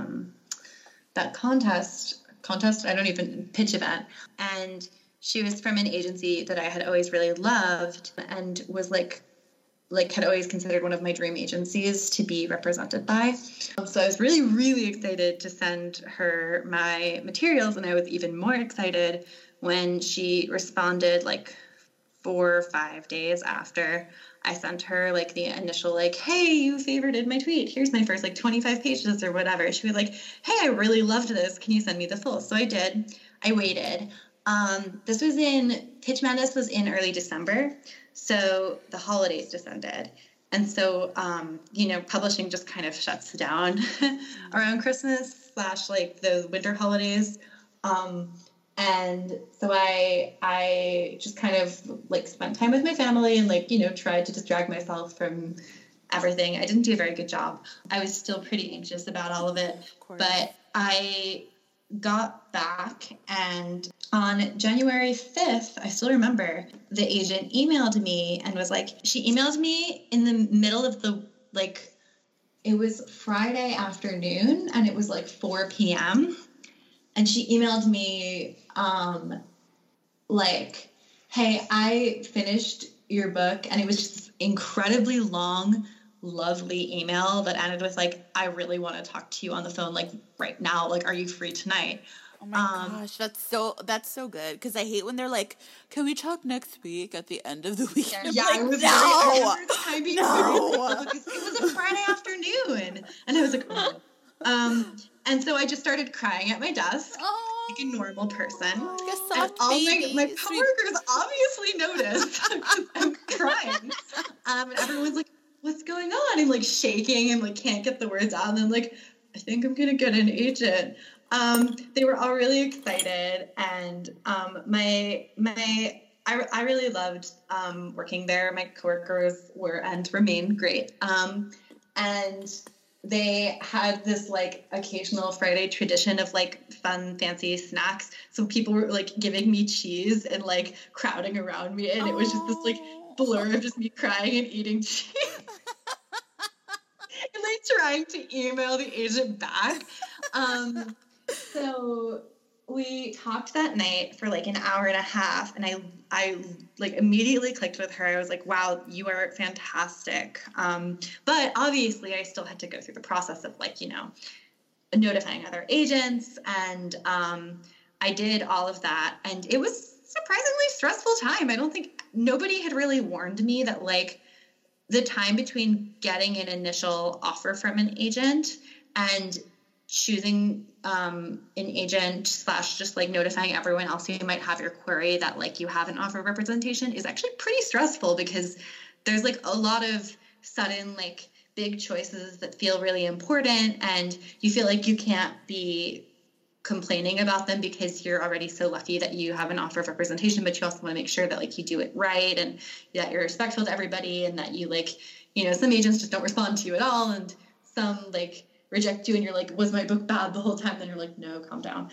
Speaker 3: that contest. I don't even pitch event, and she was from an agency that I had always really loved, and was like had always considered one of my dream agencies to be represented by. So I was really, really excited to send her my materials, and I was even more excited when she responded like 4 or 5 days after I sent her like the initial like, hey, you favorited my tweet. Here's my first like 25 pages or whatever. She was like, hey, I really loved this. Can you send me the full? So I did. I waited. Pitch Madness was in early December. So the holidays descended. And so, publishing just kind of shuts down around Christmas / like the winter holidays. And so I just kind of like spent time with my family and like, you know, tried to distract myself from everything. I didn't do a very good job. I was still pretty anxious about all of it. But I got back, and on January 5th, I still remember, the agent emailed me and was like, she emailed me in the middle of the, like, it was Friday afternoon and it was like 4 p.m. And she emailed me, like, hey, I finished your book. And it was just this incredibly long, lovely email that ended with like, I really want to talk to you on the phone, like right now. Like, are you free tonight?
Speaker 1: Oh my gosh, that's so good. Because I hate when they're like, "Can we talk next week at the end of the week?"
Speaker 3: Yeah,
Speaker 1: like,
Speaker 3: I was
Speaker 1: no,
Speaker 3: I remember the time being it was a Friday afternoon, and I was like, oh. And so I just started crying at my desk, like a normal person. And all my coworkers obviously noticed because I'm crying. And everyone's like, what's going on? I'm like shaking and like can't get the words out. And I'm like, I think I'm gonna get an agent. They were all really excited, and I really loved working there. My coworkers were and remain great. And they had this like occasional Friday tradition of like fun, fancy snacks. So people were like giving me cheese and like crowding around me, and it was just this like blur of just me crying and eating cheese. And like trying to email the agent back. So we talked that night for like an hour and a half, and I like immediately clicked with her. I was like, wow, you are fantastic. But obviously I still had to go through the process of like, you know, notifying other agents, and I did all of that, and it was surprisingly stressful time. I don't think nobody had really warned me that like the time between getting an initial offer from an agent and choosing an agent / just like notifying everyone else who might have your query that like you have an offer of representation is actually pretty stressful, because there's like a lot of sudden like big choices that feel really important, and you feel like you can't be complaining about them because you're already so lucky that you have an offer of representation, but you also want to make sure that like you do it right and that you're respectful to everybody, and that you like, you know, some agents just don't respond to you at all, and some like reject you, and you're like, was my book bad the whole time? Then you're like, no, calm down.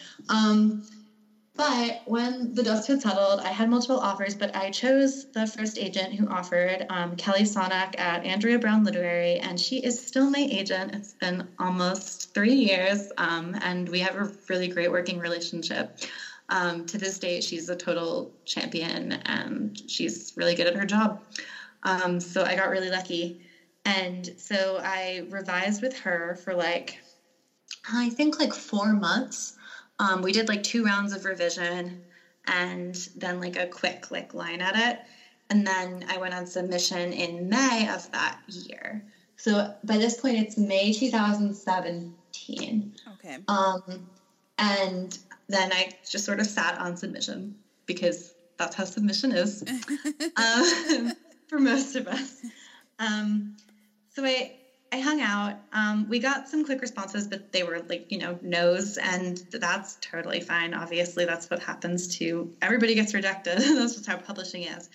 Speaker 3: But when the dust had settled, I had multiple offers, but I chose the first agent who offered, Kelly Sonak at Andrea Brown Literary, and she is still my agent. It's been almost 3 years, and we have a really great working relationship. To this day, she's a total champion, and she's really good at her job. So I got really lucky. And so I revised with her for like, I think like 4 months. We did like 2 rounds of revision and then like a quick like line edit. And then I went on submission in May of that year. So by this point it's May 2017. Okay. And then I just sort of sat on submission because that's how submission is for most of us. So I hung out. We got some quick responses, but they were like, you know, no's, and that's totally fine. Obviously, that's what happens to everybody gets rejected. That's just how publishing is.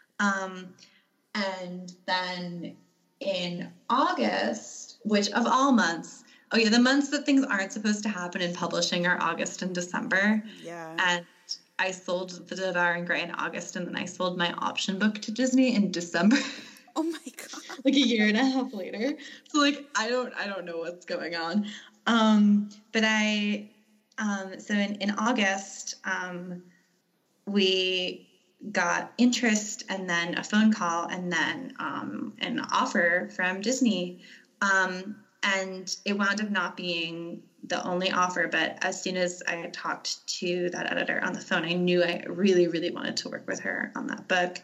Speaker 3: And then in August, which of all months, oh yeah, the months that things aren't supposed to happen in publishing are August and December. Yeah. And I sold The Devouring Gray in August, and then I sold my option book to Disney in December. Oh my God. Like a year and a half later. So like, I don't know what's going on. But so in August, we got interest, and then a phone call, and then an offer from Disney. And it wound up not being the only offer, but as soon as I had talked to that editor on the phone, I knew I really, really wanted to work with her on that book.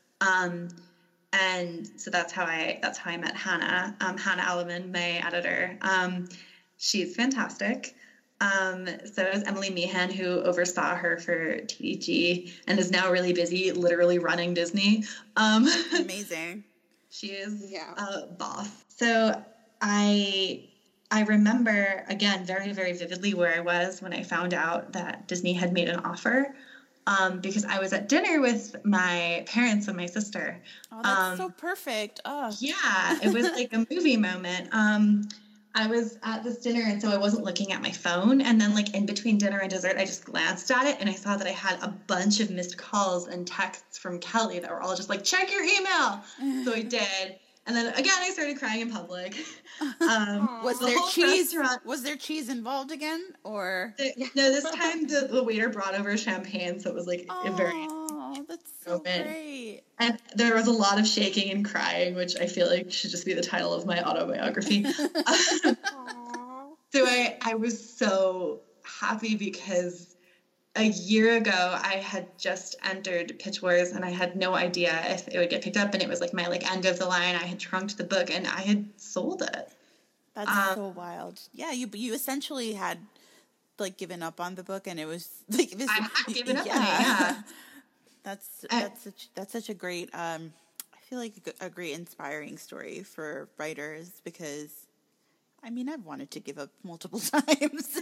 Speaker 3: And so that's how I met Hannah, Hannah Alleman, my editor. She's fantastic. So it was Emily Meehan who oversaw her for TDG and is now really busy literally running Disney. Amazing. She is a boss. So I I remember, again, very, very vividly where I was when I found out that Disney had made an offer, because I was at dinner with my parents and my sister.
Speaker 1: Oh, that's so perfect. Oh.
Speaker 3: Yeah, it was like a movie moment. I was at this dinner, and so I wasn't looking at my phone. And then, like, in between dinner and dessert, I just glanced at it, and I saw that I had a bunch of missed calls and texts from Kelly that were all just like, check your email. So I did. And then again, I started crying in public.
Speaker 1: Was there cheese? Was there cheese involved again, or
Speaker 3: no? This time the waiter brought over champagne, so it was like a very
Speaker 1: that's so
Speaker 3: moment.
Speaker 1: Great.
Speaker 3: And there was a lot of shaking and crying, which I feel like should just be the title of my autobiography. So I was so happy because a year ago, I had just entered Pitch Wars, and I had no idea if it would get picked up, and it was like my end of the line. I had trunked the book, and I had sold it.
Speaker 1: That's so wild. Yeah, you essentially had like given up on the book, and it was like this.
Speaker 3: I had given up on it. Yeah,
Speaker 1: that's such a great. I feel like a great inspiring story for writers, because, I mean, I've wanted to give up multiple times.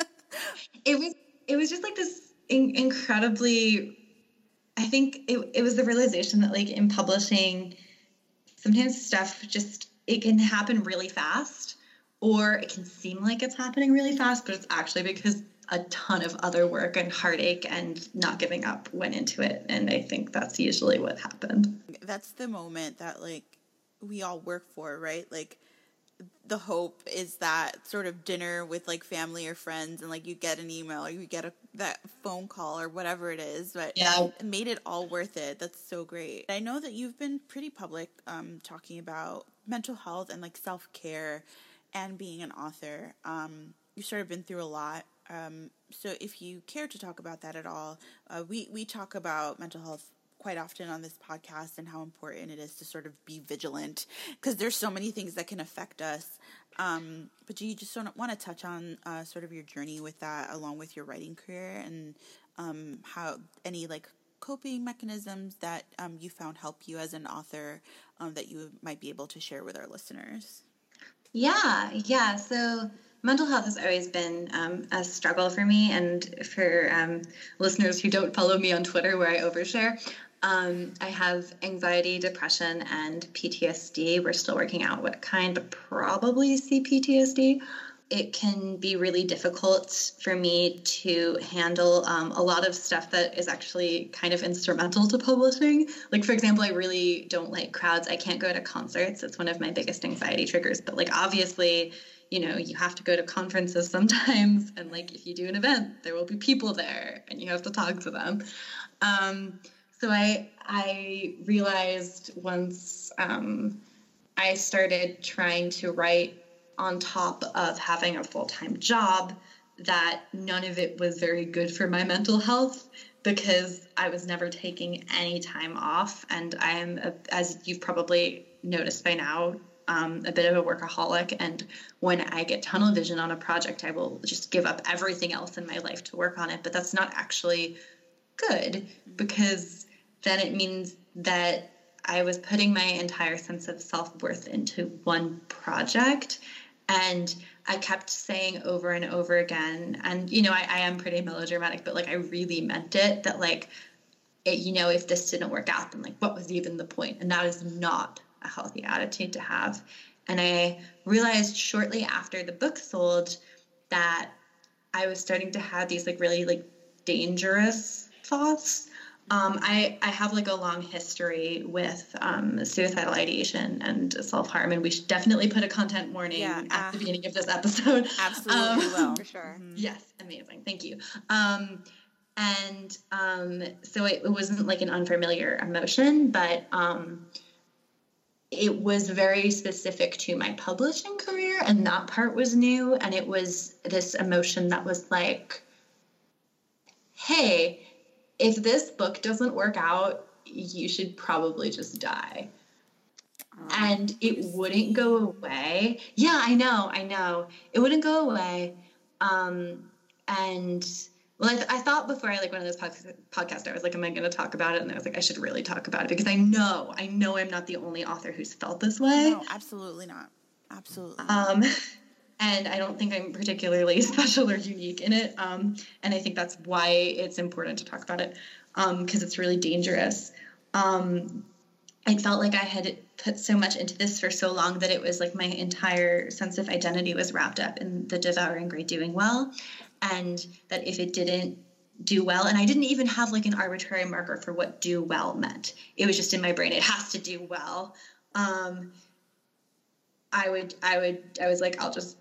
Speaker 3: It was just like this incredibly, I think it was the realization that, like, in publishing, sometimes stuff just, it can happen really fast, or it can seem like it's happening really fast, but it's actually because a ton of other work and heartache and not giving up went into it. And I think that's usually what happened.
Speaker 1: That's the moment that, like, we all work for, right? Like, the hope is that sort of dinner with, like, family or friends, and, like, you get an email or you get that phone call or whatever it is, but it made it all worth it. That's so great. I know that you've been pretty public talking about mental health and, like, self-care and being an author. You've sort of been through a lot. So if you care to talk about that at all, we talk about mental health quite often on this podcast, and how important it is to sort of be vigilant, because there's so many things that can affect us. But do you just sort of want to touch on sort of your journey with that, along with your writing career, and how any, like, coping mechanisms that you found help you as an author that you might be able to share with our listeners?
Speaker 3: Yeah. So mental health has always been a struggle for me, and for listeners who don't follow me on Twitter, where I overshare, I have anxiety, depression, and PTSD. We're still working out what kind, but probably CPTSD. It can be really difficult for me to handle a lot of stuff that is actually kind of instrumental to publishing. Like, for example, I really don't like crowds. I can't go to concerts. It's one of my biggest anxiety triggers. But, like, obviously, you know, you have to go to conferences sometimes. And, like, if you do an event, there will be people there, and you have to talk to them. So I realized once I started trying to write on top of having a full-time job, that none of it was very good for my mental health, because I was never taking any time off. And I am, as you've probably noticed by now, a bit of a workaholic. And when I get tunnel vision on a project, I will just give up everything else in my life to work on it. But that's not actually good, because then it means that I was putting my entire sense of self-worth into one project. And I kept saying over and over again, and, you know, I am pretty melodramatic, but, like, I really meant it, that, like, you know, if this didn't work out, then, like, what was even the point? And that is not a healthy attitude to have. And I realized shortly after the book sold that I was starting to have these, like, really, like, dangerous thoughts. I have, like, a long history with suicidal ideation and self-harm, and we should definitely put a content warning at the beginning of this episode.
Speaker 1: Absolutely will.
Speaker 2: For sure.
Speaker 3: Yes, amazing. Thank you. So it wasn't, like, an unfamiliar emotion, but it was very specific to my publishing career, and that part was new. And it was this emotion that was like, hey, if this book doesn't work out, you should probably just die. And it wouldn't go away. Yeah, I know. It wouldn't go away. And, well, I thought before I, like, went on this podcast, I was like, am I going to talk about it? And I was like, I should really talk about it, because I know I'm not the only author who's felt this way.
Speaker 1: No, absolutely not. Absolutely.
Speaker 3: And I don't think I'm particularly special or unique in it. And I think that's why it's important to talk about it, because it's really dangerous. I felt like I had put so much into this for so long that it was like my entire sense of identity was wrapped up in the Devouring Grey doing well. And that if it didn't do well, and I didn't even have like an arbitrary marker for what do well meant. It was just in my brain, it has to do well. I was like, I'll just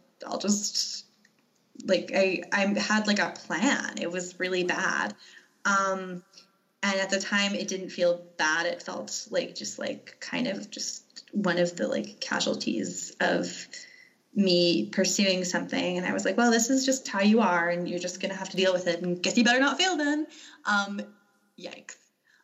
Speaker 3: like, I had like a plan. It was really bad. And at the time it didn't feel bad. It felt like just like kind of just one of the like casualties of me pursuing something. And I was like, well, this is just how you are and you're just going to have to deal with it, and guess you better not fail then. Yikes.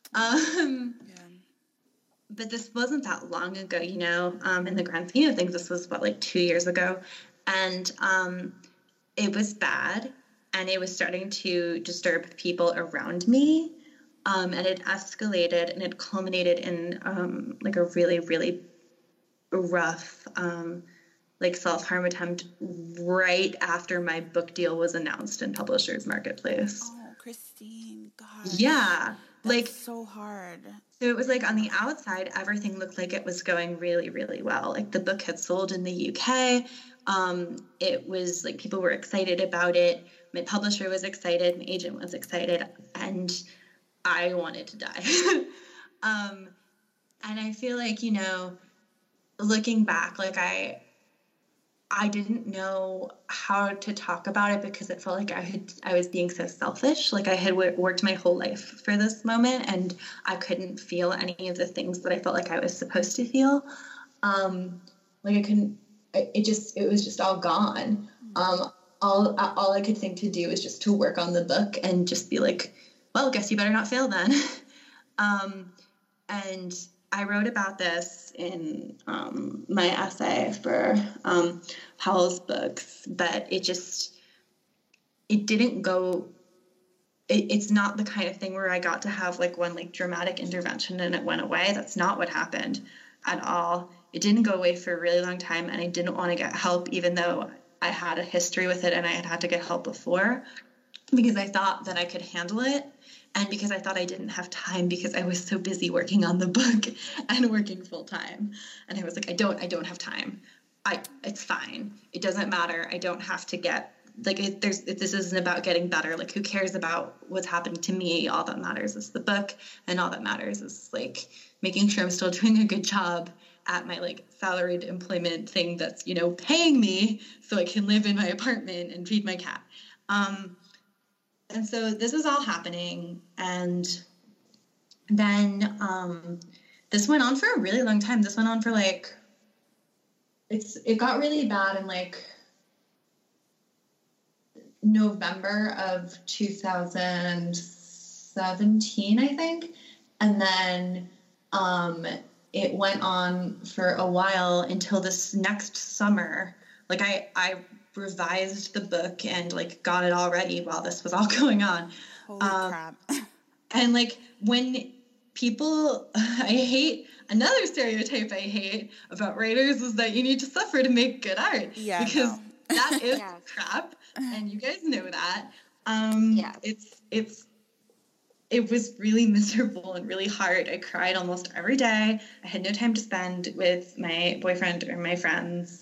Speaker 3: But this wasn't that long ago, you know, in the grand scheme of things. This was like 2 years ago. And it was bad, and it was starting to disturb people around me. And it escalated, and it culminated in like a really, really rough like self-harm attempt right after my book deal was announced in Publishers Marketplace.
Speaker 1: Oh, Christine, God.
Speaker 3: Yeah.
Speaker 1: That's
Speaker 3: like
Speaker 1: so hard.
Speaker 3: So it was like on the outside, everything looked like it was going really, really well. Like the book had sold in the UK. It was like people were excited about it. My publisher was excited. My agent was excited. And I wanted to die. And I feel like, you know, looking back, like I didn't know how to talk about it because it felt like I was being so selfish. Like I had worked my whole life for this moment, and I couldn't feel any of the things that I felt like I was supposed to feel. Like I couldn't. It was just all gone. All I could think to do was just to work on the book and just be like, well, guess you better not fail then. And I wrote about this in my essay for Powell's books, but it didn't go. It's not the kind of thing where I got to have like one like dramatic intervention and it went away. That's not what happened at all. It didn't go away for a really long time, and I didn't want to get help, even though I had a history with it and I had to get help before, because I thought that I could handle it. And because I thought I didn't have time because I was so busy working on the book and working full time. And I was like, I don't have time. It's fine. It doesn't matter. I don't have to get like, this isn't about getting better. Like, who cares about what's happening to me? All that matters is the book. And all that matters is like making sure I'm still doing a good job at my like salaried employment thing that's, you know, paying me so I can live in my apartment and feed my cat. And so this is all happening, and then this went on for a really long time. This went on for like, it got really bad in like November of 2017, I think, and then it went on for a while until this next summer. Like I revised the book and like got it all ready while this was all going on.
Speaker 1: Holy crap.
Speaker 3: And like when people, I hate, another stereotype I hate about writers is that you need to suffer to make good art.
Speaker 1: Yeah,
Speaker 3: because
Speaker 1: no.
Speaker 3: that is crap, and you guys know that. It was really miserable and really hard. I cried almost every day. I had no time to spend with my boyfriend or my friends.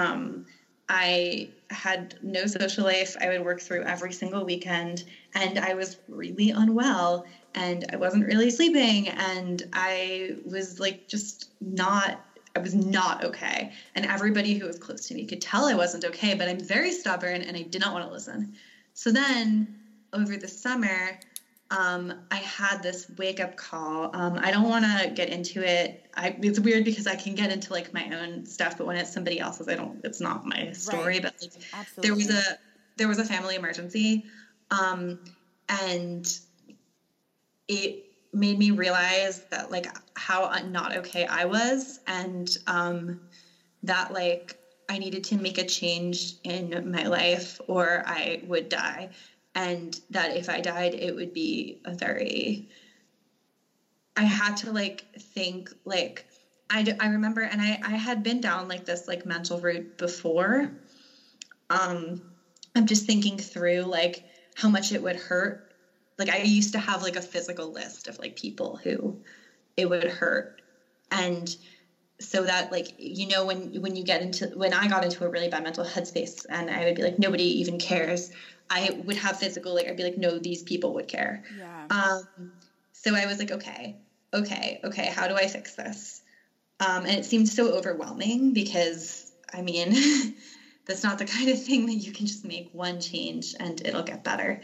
Speaker 3: I had no social life. I would work through every single weekend, and I was really unwell, and I wasn't really sleeping, and I was like I was not okay. And everybody who was close to me could tell I wasn't okay, but I'm very stubborn and I did not want to listen. So then over the summer, I had this wake-up call. I don't want to get into it. It's weird because I can get into like my own stuff, but when it's somebody else's, it's not my story. Right. But like, absolutely. there was a family emergency, and it made me realize that like how not okay I was, and that like I needed to make a change in my life or I would die. And that if I died, it would be I had to like think like, I remember, and I had been down like this like mental route before, I'm just thinking through like how much it would hurt. Like I used to have like a physical list of like people who it would hurt. And so that like, you know, when I got into a really bad mental headspace and I would be like, nobody even cares, I would have physical, like, I'd be like, no, these people would care.
Speaker 1: Yeah.
Speaker 3: So I was like, okay, how do I fix this? And it seemed so overwhelming because, I mean, that's not the kind of thing that you can just make one change and it'll get better.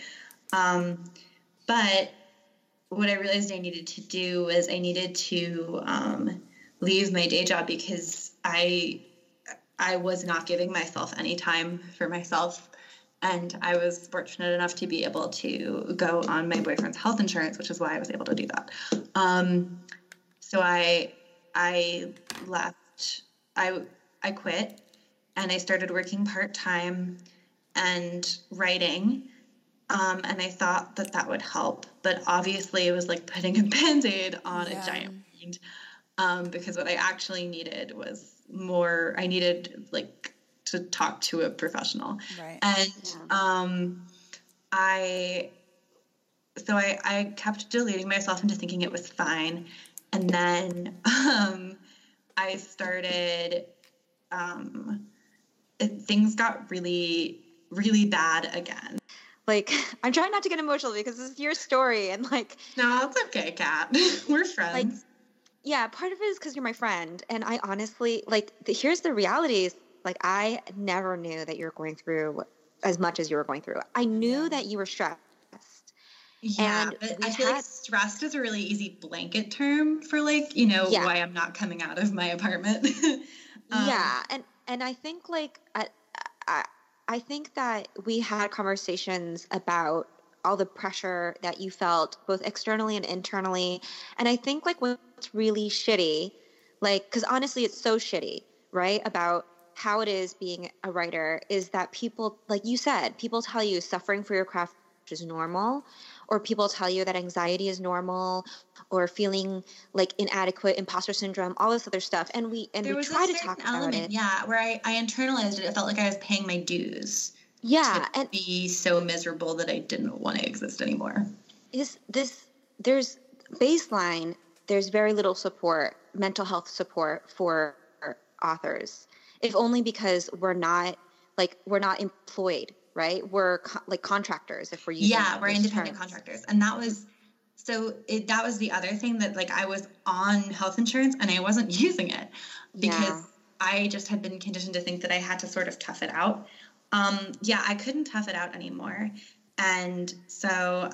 Speaker 3: But what I realized I needed to do was I needed to leave my day job because I was not giving myself any time for myself. And I was fortunate enough to be able to go on my boyfriend's health insurance, which is why I was able to do that. So I left, I quit, and I started working part-time and writing. And I thought that would help, but obviously it was like putting a Band-Aid on a giant wound. Because what I actually needed was more, I needed like to talk to a professional.
Speaker 1: Right.
Speaker 3: And I kept deluding myself into thinking it was fine. And then I started, things got really, really bad again.
Speaker 2: Like, I'm trying not to get emotional because this is your story, and like,
Speaker 3: no, it's okay, Kat. We're friends.
Speaker 2: Like, yeah, part of it is because you're my friend, and I honestly, like, here's the reality is, like, I never knew that you were going through as much as you were going through. I knew that you were stressed.
Speaker 3: Yeah,
Speaker 2: and
Speaker 3: but I feel like stressed is a really easy blanket term for, like, you know, why I'm not coming out of my apartment.
Speaker 2: Yeah, and I think, like, I think that we had conversations about all the pressure that you felt both externally and internally. And I think like what's really shitty, like, because honestly, it's so shitty, right? About how it is being a writer is that people, like you said, people tell you suffering for your craft is normal, or people tell you that anxiety is normal, or feeling like inadequate, imposter syndrome, all this other stuff. And we try to talk about it.
Speaker 3: Yeah, where I internalized it. It felt like I was paying my dues.
Speaker 2: Yeah,
Speaker 3: to be so miserable that I didn't want to exist anymore.
Speaker 2: There's baseline, there's very little support, mental health support for authors, if only because we're not employed, right? We're like contractors if we're using
Speaker 3: we're independent contractors. And that was that was the other thing, that like I was on health insurance and I wasn't using it because I just had been conditioned to think that I had to sort of tough it out. I couldn't tough it out anymore. And so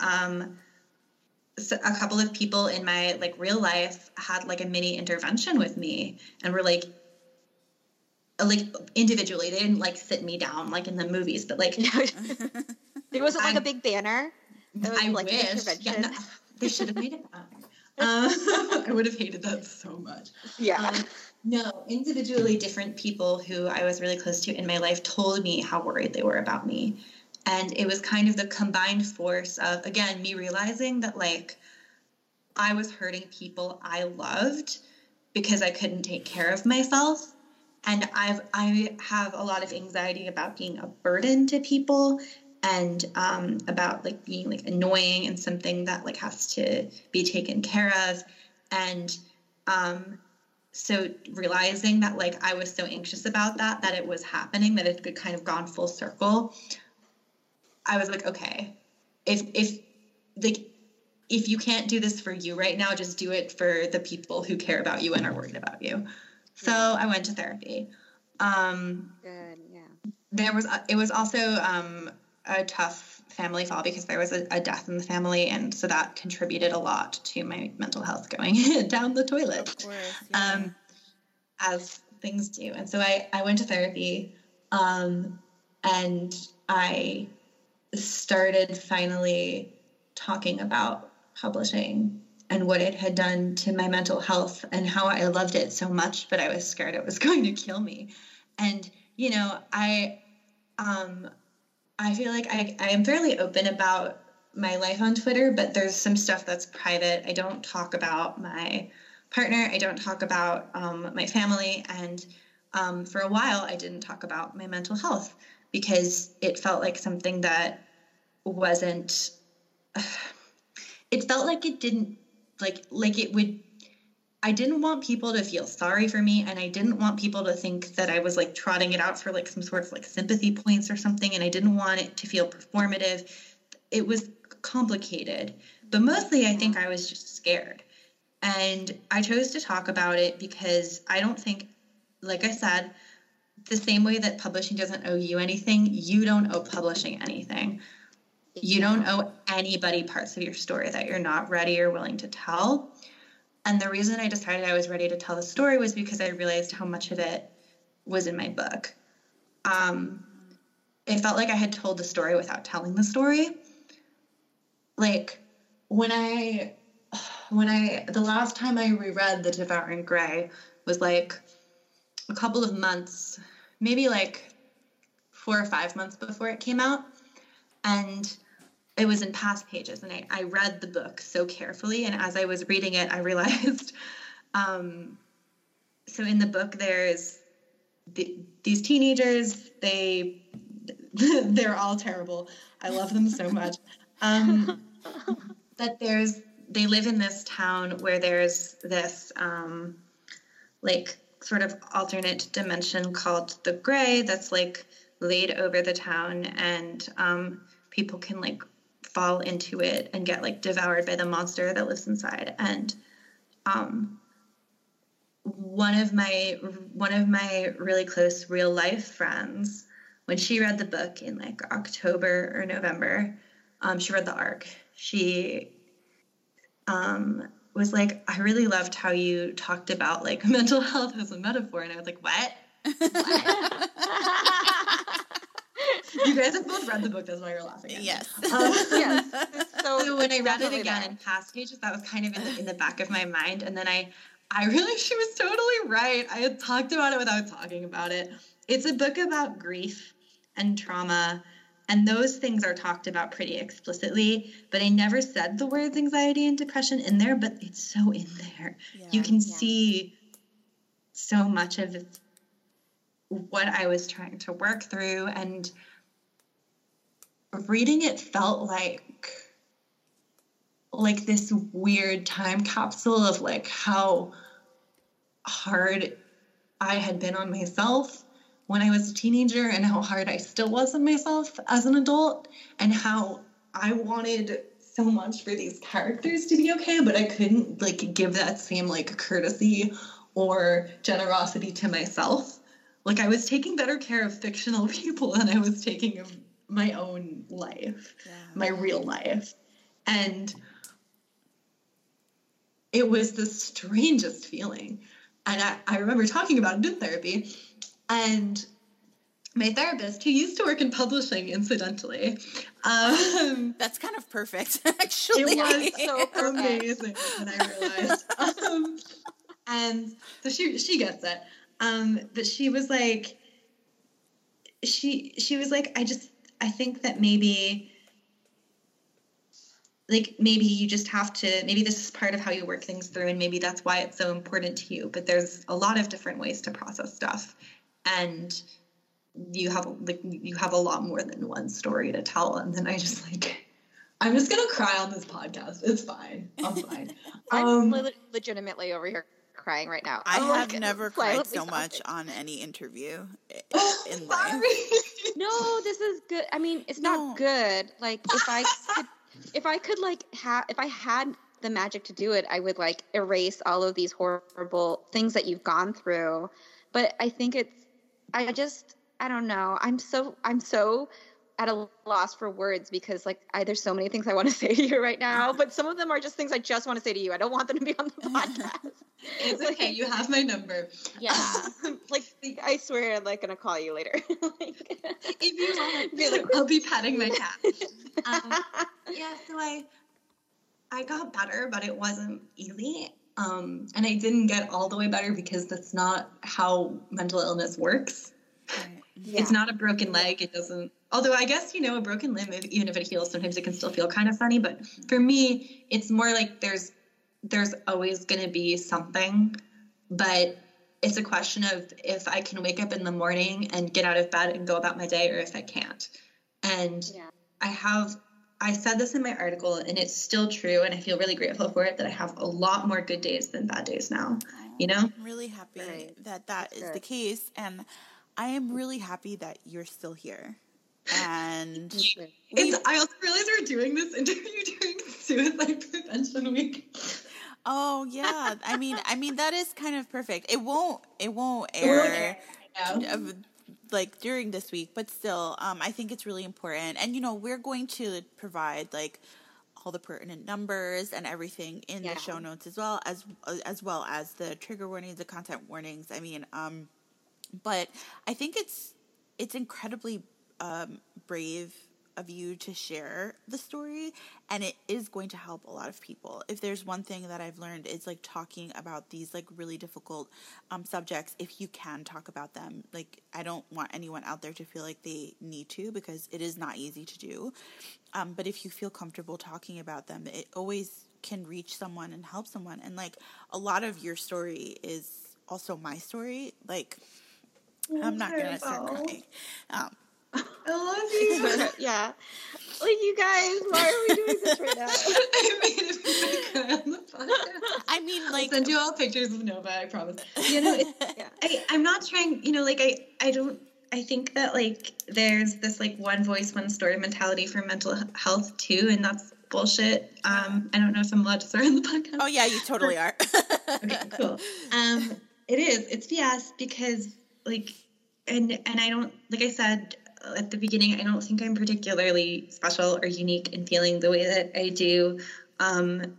Speaker 3: a couple of people in my like real life had like a mini intervention with me and were like individually. They didn't like sit me down like in the movies, but like
Speaker 2: it wasn't like a big banner. It was
Speaker 3: I
Speaker 2: like
Speaker 3: wish.
Speaker 2: an intervention.
Speaker 3: Yeah, no, they should have made it that. I would have hated that so much.
Speaker 2: Yeah.
Speaker 3: No, individually different people who I was really close to in my life told me how worried they were about me. And it was kind of the combined force of, again, me realizing that like I was hurting people I loved because I couldn't take care of myself. And I have a lot of anxiety about being a burden to people and about like being like annoying and something that like has to be taken care of. And so realizing that like I was so anxious about that it was happening, that it had kind of gone full circle, I was like, okay, if you can't do this for you right now, just do it for the people who care about you and are worried about you. So I went to therapy.
Speaker 2: Good, yeah.
Speaker 3: It was also a tough family fall because there was a death in the family, and so that contributed a lot to my mental health going down the toilet.
Speaker 1: Of course, yeah.
Speaker 3: As things do. And so I went to therapy, and I started finally talking about publishing and what it had done to my mental health and how I loved it so much, but I was scared it was going to kill me. And, you know, I feel like I am fairly open about my life on Twitter, but there's some stuff that's private. I don't talk about my partner. I don't talk about my family. And for a while, I didn't talk about my mental health. because it felt like something that wasn't, it felt like it didn't, like it would, I didn't want people to feel sorry for me, and I didn't want people to think that I was like trotting it out for like some sort of like sympathy points or something, and I didn't want it to feel performative. It was complicated, but mostly I think I was just scared. And I chose to talk about it because I don't think, like I said, the same way that publishing doesn't owe you anything, you don't owe publishing anything. You don't owe anybody parts of your story that you're not ready or willing to tell. And the reason I decided I was ready to tell the story was because I realized how much of it was in my book. It felt like I had told the story without telling the story. Like, the last time I reread The Devouring Grey was like a couple of months, maybe like 4 or 5 months before it came out. And it was in past pages, and I read the book so carefully, and as I was reading it, I realized, so in the book, there's these teenagers, they're all terrible. I love them so much. That they live in this town where there's this, like, sort of alternate dimension called the Grey that's, like, laid over the town, and people can, like, fall into it and get like devoured by the monster that lives inside. And one of my really close real life friends, when she read the book in like October or November, she read the arc. She was like, I really loved how you talked about like mental health as a metaphor. And I was like, what? You guys have both read the book, that's why you're laughing at me.
Speaker 1: Yes.
Speaker 2: Yes.
Speaker 3: So when I read it again in past pages, that was kind of in the back of my mind. And then I realized she was totally right. I had talked about it without talking about it. It's a book about grief and trauma, and those things are talked about pretty explicitly, but I never said the words anxiety and depression in there, but it's so in there. Yeah, you can see so much of what I was trying to work through, and reading it felt like this weird time capsule of like how hard I had been on myself when I was a teenager, and how hard I still was on myself as an adult, and how I wanted so much for these characters to be okay, but I couldn't like give that same like courtesy or generosity to myself. Like, I was taking better care of fictional people than I was taking of my own life, my real life. And it was the strangest feeling. And I remember talking about it in therapy. And my therapist, who used to work in publishing, incidentally.
Speaker 1: That's kind of perfect, actually.
Speaker 3: It was so amazing when I realized. And so she gets it. But she was like, she was like, I think that maybe you just have to, maybe this is part of how you work things through, and maybe that's why it's so important to you. But there's a lot of different ways to process stuff, and you have a lot more than one story to tell. And then I just like, I'm just gonna cry on this podcast. It's fine. I'm fine.
Speaker 2: I'm legitimately over here crying right now.
Speaker 1: I have never cried so much on any interview in life.
Speaker 2: No, this is good. I mean, it's not good. Like, if I had the magic to do it, I would like erase all of these horrible things that you've gone through. But I think I don't know. I'm so at a loss for words, because like there's so many things I want to say to you right now, but some of them are just things I just want to say to you. I don't want them to be on the podcast.
Speaker 3: It's okay. You have my number.
Speaker 2: Yeah. Like, I swear I'm like going to call you later.
Speaker 3: If you want, I'll be petting my cat. Yeah. So I got better, but it wasn't easy. And I didn't get all the way better because that's not how mental illness works. Right. Yeah. It's not a broken leg. It doesn't, although I guess, a broken limb, even if it heals, sometimes it can still feel kind of funny. But for me, it's more like there's always going to be something, but it's a question of if I can wake up in the morning and get out of bed and go about my day, or if I can't. And I said this in my article, and it's still true, and I feel really grateful for it, that I have a lot more good days than bad days now, you know?
Speaker 1: I'm really happy that is the case, and I am really happy that you're still here. And
Speaker 3: I also realized we're doing this interview during Suicide Prevention Week.
Speaker 1: Oh yeah, I mean that is kind of perfect. It won't air like during this week, but still, I think it's really important. And you know, we're going to provide like all the pertinent numbers and everything in the show notes, as well as the trigger warnings, the content warnings. I mean, but I think it's incredibly brave of you to share the story, and it is going to help a lot of people. If there's one thing that I've learned, it's like talking about these like really difficult subjects, if you can talk about them. Like, I don't want anyone out there to feel like they need to, because it is not easy to do. But if you feel comfortable talking about them, it always can reach someone and help someone. And like, a lot of your story is also my story. Like, I'm not going to start crying.
Speaker 3: I love you.
Speaker 2: Yeah. Like, you guys, why are we doing this right now?
Speaker 3: I made it cry on the podcast.
Speaker 1: I mean, like,
Speaker 3: I'll send you all pictures of Nova, I promise. You know, I'm not trying, you know, like, I think that, like, there's this, like, one voice, one story mentality for mental health, too, and that's bullshit. I don't know if I'm allowed to swear on the podcast.
Speaker 1: Oh, yeah, you totally are.
Speaker 3: Okay, cool. It's BS, because, like, and I don't, like I said at the beginning, I don't think I'm particularly special or unique in feeling the way that I do. And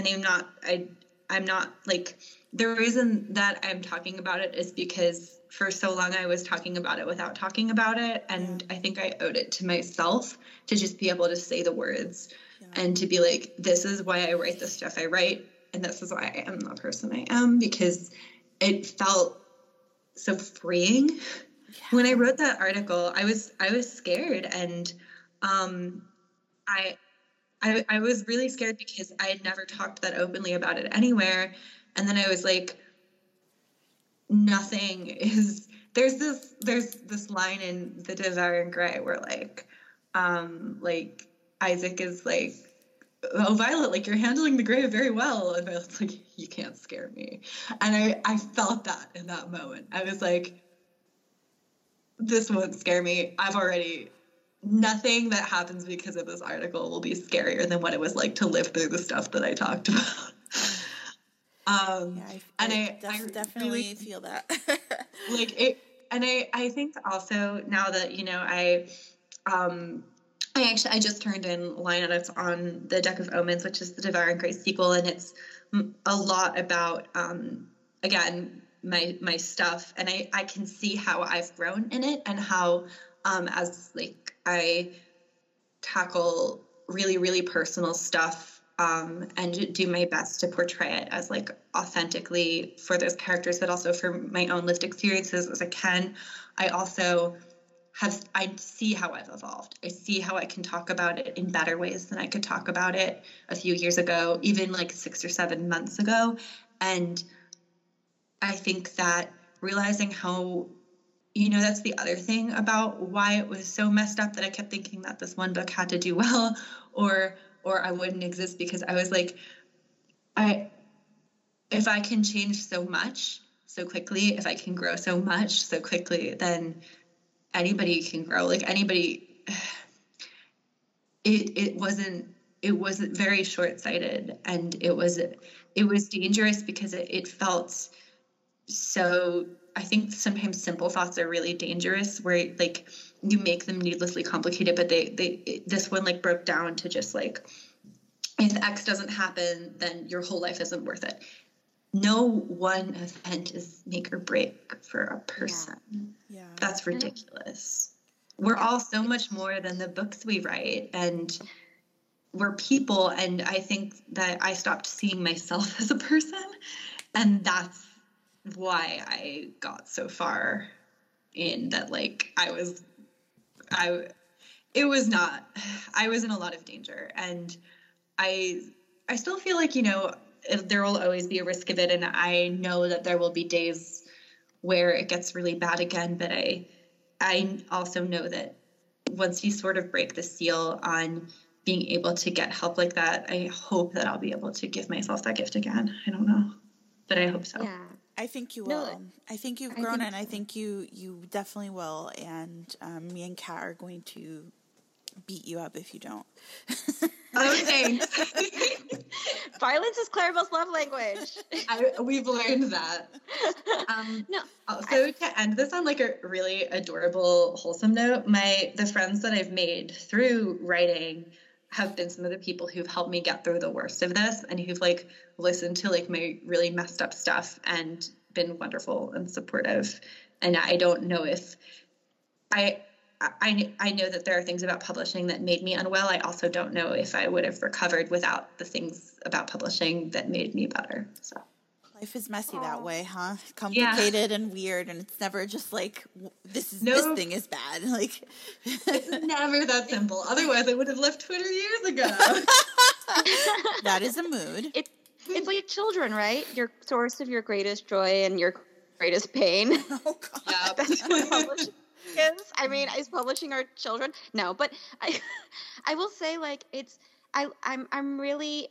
Speaker 3: I'm not like, the reason that I'm talking about it is because for so long I was talking about it without talking about it. And I think I owed it to myself to just be able to say the words and to be like, this is why I write the stuff I write. And this is why I am the person I am, because it felt so freeing. When I wrote that article, I was scared, and I was really scared because I had never talked that openly about it anywhere. And then I was like, nothing is, there's this line in The Devouring Grey where like Isaac is like, oh, Violet, like, you're handling the grave very well. And Violet's like, you can't scare me. And I felt that in that moment. I was like, this won't scare me. Nothing that happens because of this article will be scarier than what it was like to live through the stuff that I talked about.
Speaker 1: I definitely feel that.
Speaker 3: Like it, and I think also now that, you know, I just turned in line edits on The Deck of Omens, which is the Devouring Grey sequel, and it's a lot about, again, my stuff, and I can see how I've grown in it, and how as like I tackle really, really personal stuff and do my best to portray it as like authentically for those characters, but also for my own lived experiences as I can. I see how I've evolved. I see how I can talk about it in better ways than I could talk about it a few years ago, even like 6 or 7 months ago. And I think that realizing how, you know, that's the other thing about why it was so messed up that I kept thinking that this one book had to do well, or I wouldn't exist, because I was like, if I can change so much so quickly, if I can grow so much so quickly, then anybody can grow. Like, anybody, it wasn't very short-sighted, and it was dangerous because it felt so. I think sometimes simple thoughts are really dangerous, where like you make them needlessly complicated, but this one like broke down to just like, if X doesn't happen, then your whole life isn't worth it. No one event is make or break for a person. Yeah. That's ridiculous. We're all so much more than the books we write, and we're people. And I think that I stopped seeing myself as a person, and that's why I got so far in that. Like, I was in a lot of danger, and I still feel like, you know, there will always be a risk of it. And I know that there will be days where it gets really bad again. But I also know that once you sort of break the seal on being able to get help like that, I hope that I'll be able to give myself that gift again. I don't know, but I hope so.
Speaker 2: Yeah.
Speaker 1: I think you will.
Speaker 2: No,
Speaker 1: I think you've grown, and I think you definitely will. And me and Kat are going to beat you up if you don't.
Speaker 3: Okay.
Speaker 2: Violence is Claribel's love language.
Speaker 3: We've learned that.
Speaker 2: No.
Speaker 3: So to end this on like a really adorable, wholesome note, the friends that I've made through writing have been some of the people who've helped me get through the worst of this, and who've like listened to like my really messed up stuff and been wonderful and supportive. And I don't know if I know that there are things about publishing that made me unwell. I also don't know if I would have recovered without the things about publishing that made me better. So
Speaker 1: life is messy that way, huh? Complicated and weird, and it's never just like this thing is bad. Like
Speaker 3: it's never that simple. Otherwise, I would have left Twitter years ago.
Speaker 1: That is a mood.
Speaker 2: It's like children, right? Your source of your greatest joy and your greatest pain.
Speaker 1: Oh God.
Speaker 3: Yeah.
Speaker 2: That's what publishing is. I mean, is publishing our children? No, but I will say like I'm really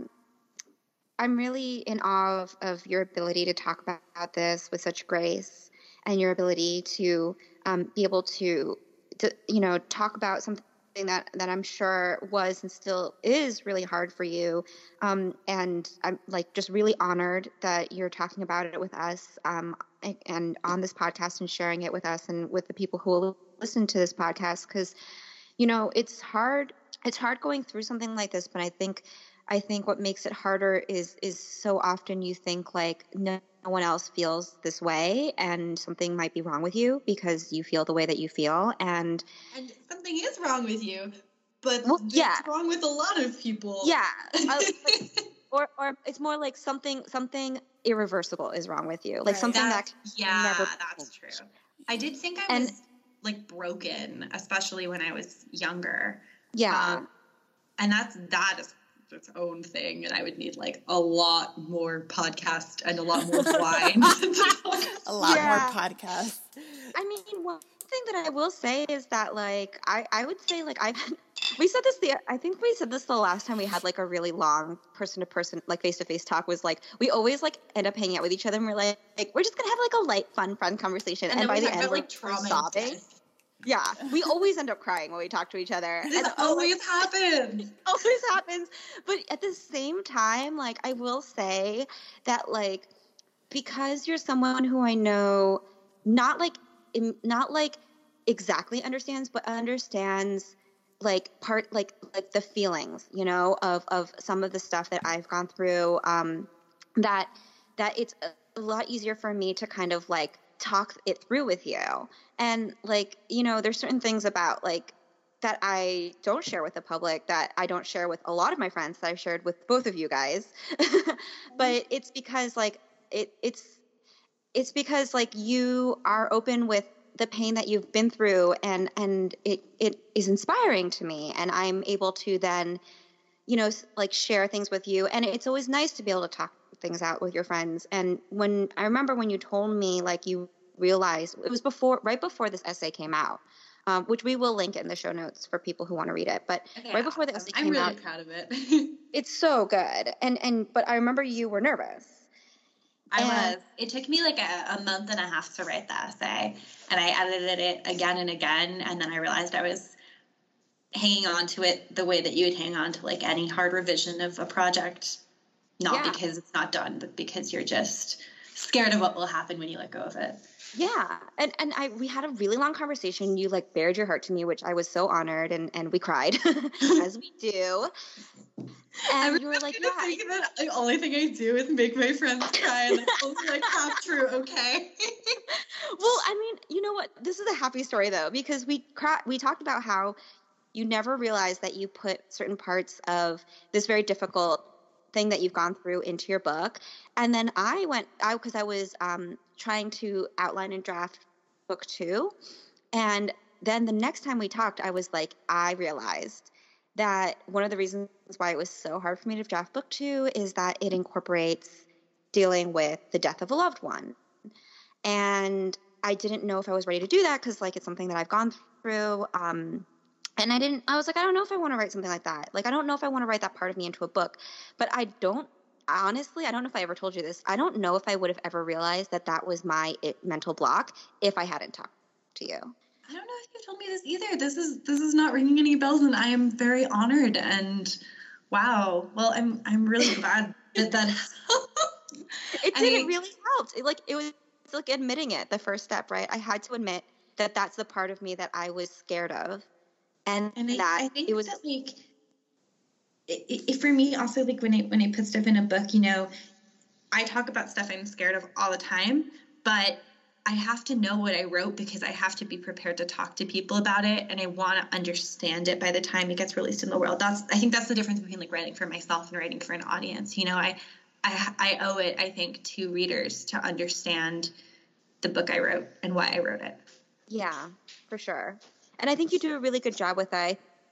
Speaker 2: in awe of your ability to talk about this with such grace, and your ability to be able to talk about something that I'm sure was and still is really hard for you. And I'm like just really honored that you're talking about it with us and on this podcast, and sharing it with us and with the people who will listen to this podcast. Because, it's hard going through something like this, but I think what makes it harder is so often you think like no one else feels this way, and something might be wrong with you because you feel the way that you feel, and
Speaker 3: something is wrong with you, but
Speaker 2: it's
Speaker 3: wrong with a lot of people.
Speaker 2: Yeah, or it's more like something irreversible is wrong with you, like something that's
Speaker 3: true. I did think I was like broken, especially when I was younger.
Speaker 2: Yeah,
Speaker 3: and that is its own thing, and I would need like a lot more podcast and a lot more wine.
Speaker 1: A lot more podcast.
Speaker 2: I mean, one thing that I will say is that like I would say like we said this I think we said this the last time we had like a really long person to person like face to face talk, was like we always like end up hanging out with each other and we're like we're just gonna have like a light fun conversation, and by the end we're sobbing. Yeah, we always end up crying when we talk to each other.
Speaker 3: This always happens.
Speaker 2: Always happens. But at the same time, like, I will say that, like, because you're someone who I know not exactly understands, but understands like the feelings, of some of the stuff that I've gone through, that it's a lot easier for me to kind of like talk it through with you. And like, there's certain things about like that I don't share with the public, that I don't share with a lot of my friends, that I've shared with both of you guys. But it's because like it's because like you are open with the pain that you've been through, and it is inspiring to me, and I'm able to then like share things with you. And it's always nice to be able to talk things out with your friends. And I remember when you told me like you realized, it was right before this essay came out, which we will link in the show notes for people who want to read it. But right before the essay came out,
Speaker 3: I'm really proud of it.
Speaker 2: It's so good. But I remember you were nervous.
Speaker 3: I was. It took me like a month and a half to write the essay, and I edited it again and again, and then I realized I was hanging on to it the way that you would hang on to like any hard revision of a project, not because it's not done, but because you're just scared of what will happen when you let go of it.
Speaker 2: Yeah. And we had a really long conversation. You like bared your heart to me, which I was so honored, and we cried as we do. And you were like, yeah.
Speaker 3: That the only thing I do is make my friends cry, and that's also like half true, okay?
Speaker 2: Well, I mean, you know what? This is a happy story though, because we talked about how you never realized that you put certain parts of this very difficult thing that you've gone through into your book. And then because I was trying to outline and draft book 2. And then the next time we talked, I was like, I realized that one of the reasons why it was so hard for me to draft book 2 is that it incorporates dealing with the death of a loved one. And I didn't know if I was ready to do that because, like, it's something that I've gone through. And I was like, I don't know if I want to write something like that. Like, I don't know if I want to write that part of me into a book. But honestly, I don't know if I ever told you this. I don't know if I would have ever realized that that was my mental block if I hadn't talked to you.
Speaker 3: I don't know if you told me this either. This is not ringing any bells, and I am very honored. And wow, well, I'm really glad that
Speaker 2: It didn't really help. It was like admitting it, the first step, right? I had to admit that that's the part of me that I was scared of, and that
Speaker 3: I think
Speaker 2: it was
Speaker 3: that, like, it for me also, like, when I put stuff in a book, you know, I talk about stuff I'm scared of all the time, but I have to know what I wrote because I have to be prepared to talk to people about it, and I want to understand it by the time it gets released in the world. I think that's the difference between, like, writing for myself and writing for an audience. You know, I owe it, I think, to readers to understand the book I wrote and why I wrote it.
Speaker 2: Yeah, for sure. And I think you do a really good job with that.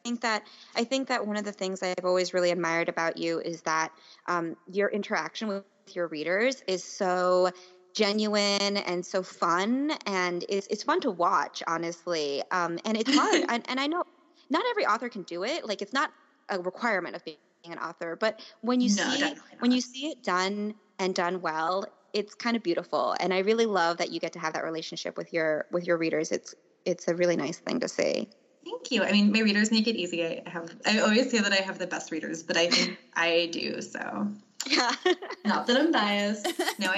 Speaker 2: I think that one of the things I've always really admired about you is that your interaction with your readers is so genuine and so fun, and it's fun to watch, honestly. And it's hard, and I know not every author can do it. Like, it's not a requirement of being an author, but when you see it done and done well, it's kind of beautiful. And I really love that you get to have that relationship with your readers. It's a really nice thing to see.
Speaker 3: Thank you. I mean, my readers make it easy. I always say that I have the best readers, but I think I do. So,
Speaker 2: yeah.
Speaker 3: Not that I'm biased. No,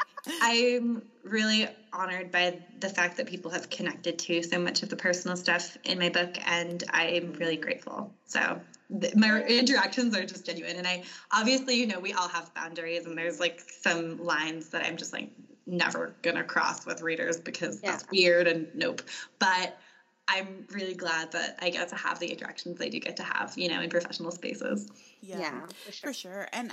Speaker 3: I'm really honored by the fact that people have connected to so much of the personal stuff in my book, and I'm really grateful. So my interactions are just genuine, and I obviously, you know, we all have boundaries, and there's, like, some lines that I'm just, like, never gonna cross with readers because that's weird and nope. But I'm really glad that I get to have the interactions I do get to have, you know, in professional spaces.
Speaker 1: Yeah, for sure. And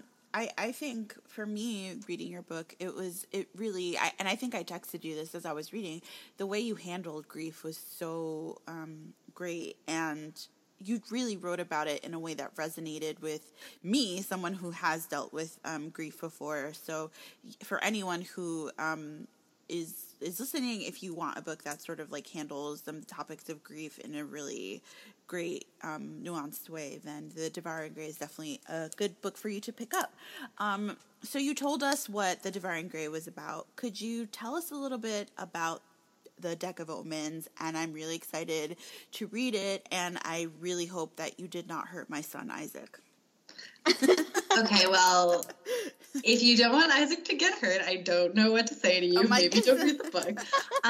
Speaker 1: I think for me, reading your book, it really, and I think I texted you this as I was reading, the way you handled grief was so great, and you really wrote about it in a way that resonated with me, someone who has dealt with grief before. So for anyone who is listening, if you want a book that sort of, like, handles the topics of grief in a really great nuanced way, then The Devouring Grey is definitely a good book for you to pick up. So you told us what The Devouring Grey was about. Could you tell us a little bit about The Deck of Omens? And I'm really excited to read it, and I really hope that you did not hurt my son Isaac.
Speaker 3: Okay, well, if you don't want Isaac to get hurt, I don't know what to say to you. Maybe don't read the book.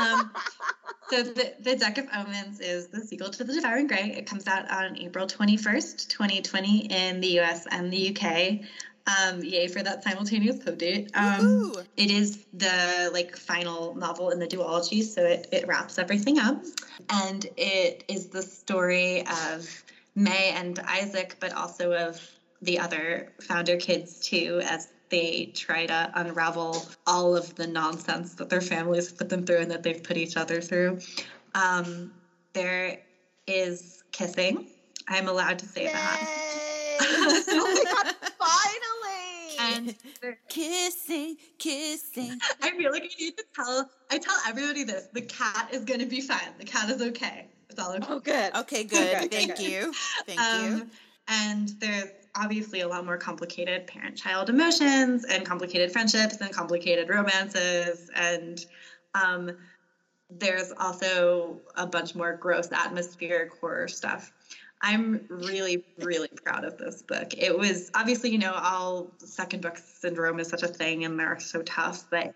Speaker 3: So the Deck of Omens is the sequel to The Devouring Grey. It comes out on April 21st, 2020 in the US and the UK. Yay for that simultaneous pub date. It is the, like, final novel in the duology, so it wraps everything up. And it is the story of May and Isaac, but also of the other founder kids too, as they try to unravel all of the nonsense that their families put them through and that they've put each other through. There is kissing. I'm allowed to say that.
Speaker 2: Oh my God, finally!
Speaker 1: And kissing.
Speaker 3: I feel like I tell everybody this. The cat is going to be fine. The cat is okay. It's all okay.
Speaker 2: Oh, good.
Speaker 1: Okay, good. Thank you.
Speaker 3: And there's obviously a lot more complicated parent-child emotions and complicated friendships and complicated romances. And there's also a bunch more gross atmospheric horror stuff. I'm really, really proud of this book. It was obviously, you know, all second book syndrome is such a thing and they're so tough, but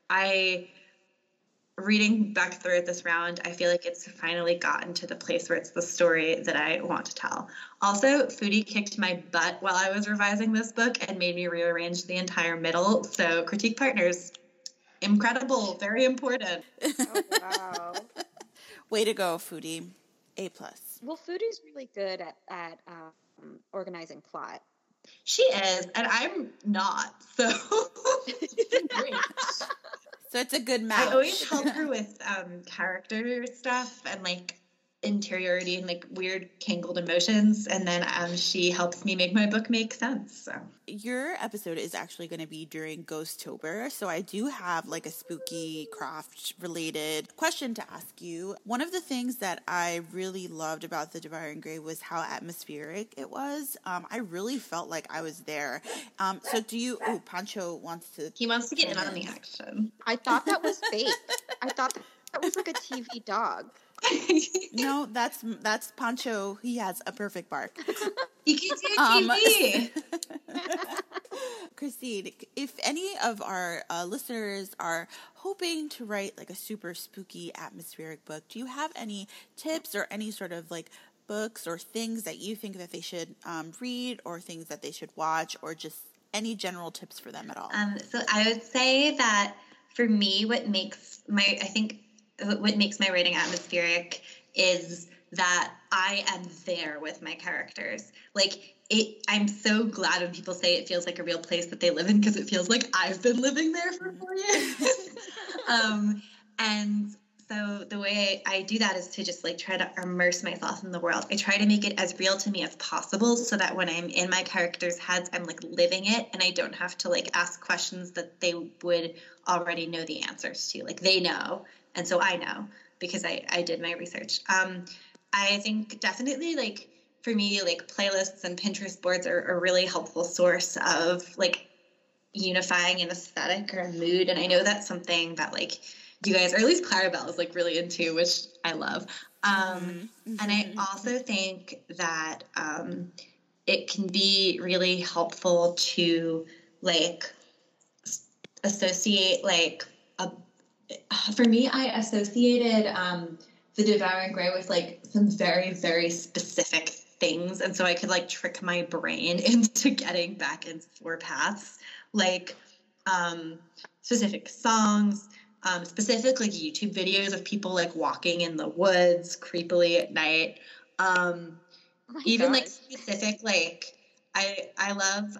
Speaker 3: reading back through it this round, I feel like it's finally gotten to the place where it's the story that I want to tell. Also, Foodie kicked my butt while I was revising this book and made me rearrange the entire middle. So critique partners, incredible, very important.
Speaker 2: Oh, wow.
Speaker 1: Way to go, Foodie. A+.
Speaker 2: Well, Foodie's really good at organizing plot.
Speaker 3: She is, and I'm not, so great.
Speaker 1: So it's a good match.
Speaker 3: I always help her with character stuff and, like, interiority and like weird tangled emotions, and then she helps me make my book make sense. So
Speaker 1: your episode is actually going to be during Ghosttober, so I do have like a spooky craft related question to ask you. One of the things that I really loved about The Devouring Grey was how atmospheric it was. I really felt like I was there. So do you? Oh, Pancho wants to.
Speaker 3: He wants to get in on the action.
Speaker 2: I thought that was fake. I thought that was like a TV dog.
Speaker 1: No, that's Pancho. He has a perfect bark.
Speaker 3: He can do TV.
Speaker 1: Christine, if any of our listeners are hoping to write like a super spooky atmospheric book, do you have any tips or any sort of like books or things that you think that they should read, or things that they should watch, or just any general tips for them at all?
Speaker 3: So I would say that for me, what makes my writing atmospheric is that I am there with my characters. Like, I'm so glad when people say it feels like a real place that they live in, because it feels like I've been living there for 4 years. And so the way I do that is to just like try to immerse myself in the world. I try to make it as real to me as possible, so that when I'm in my characters' heads, I'm like living it, and I don't have to like ask questions that they would already know the answers to. Like, they know, and so I know because I did my research. I think definitely, like, for me, like, playlists and Pinterest boards are a really helpful source of like unifying an aesthetic or a mood. And I know that's something that like you guys, or at least Clarabelle, is like really into, which I love. And I also think that it can be really helpful to like associate like for me, I associated The Devouring Grey with like some very, very specific things, and so I could like trick my brain into getting back in 4 paths, like specific songs, specific like YouTube videos of people like walking in the woods creepily at night, even like specific like I love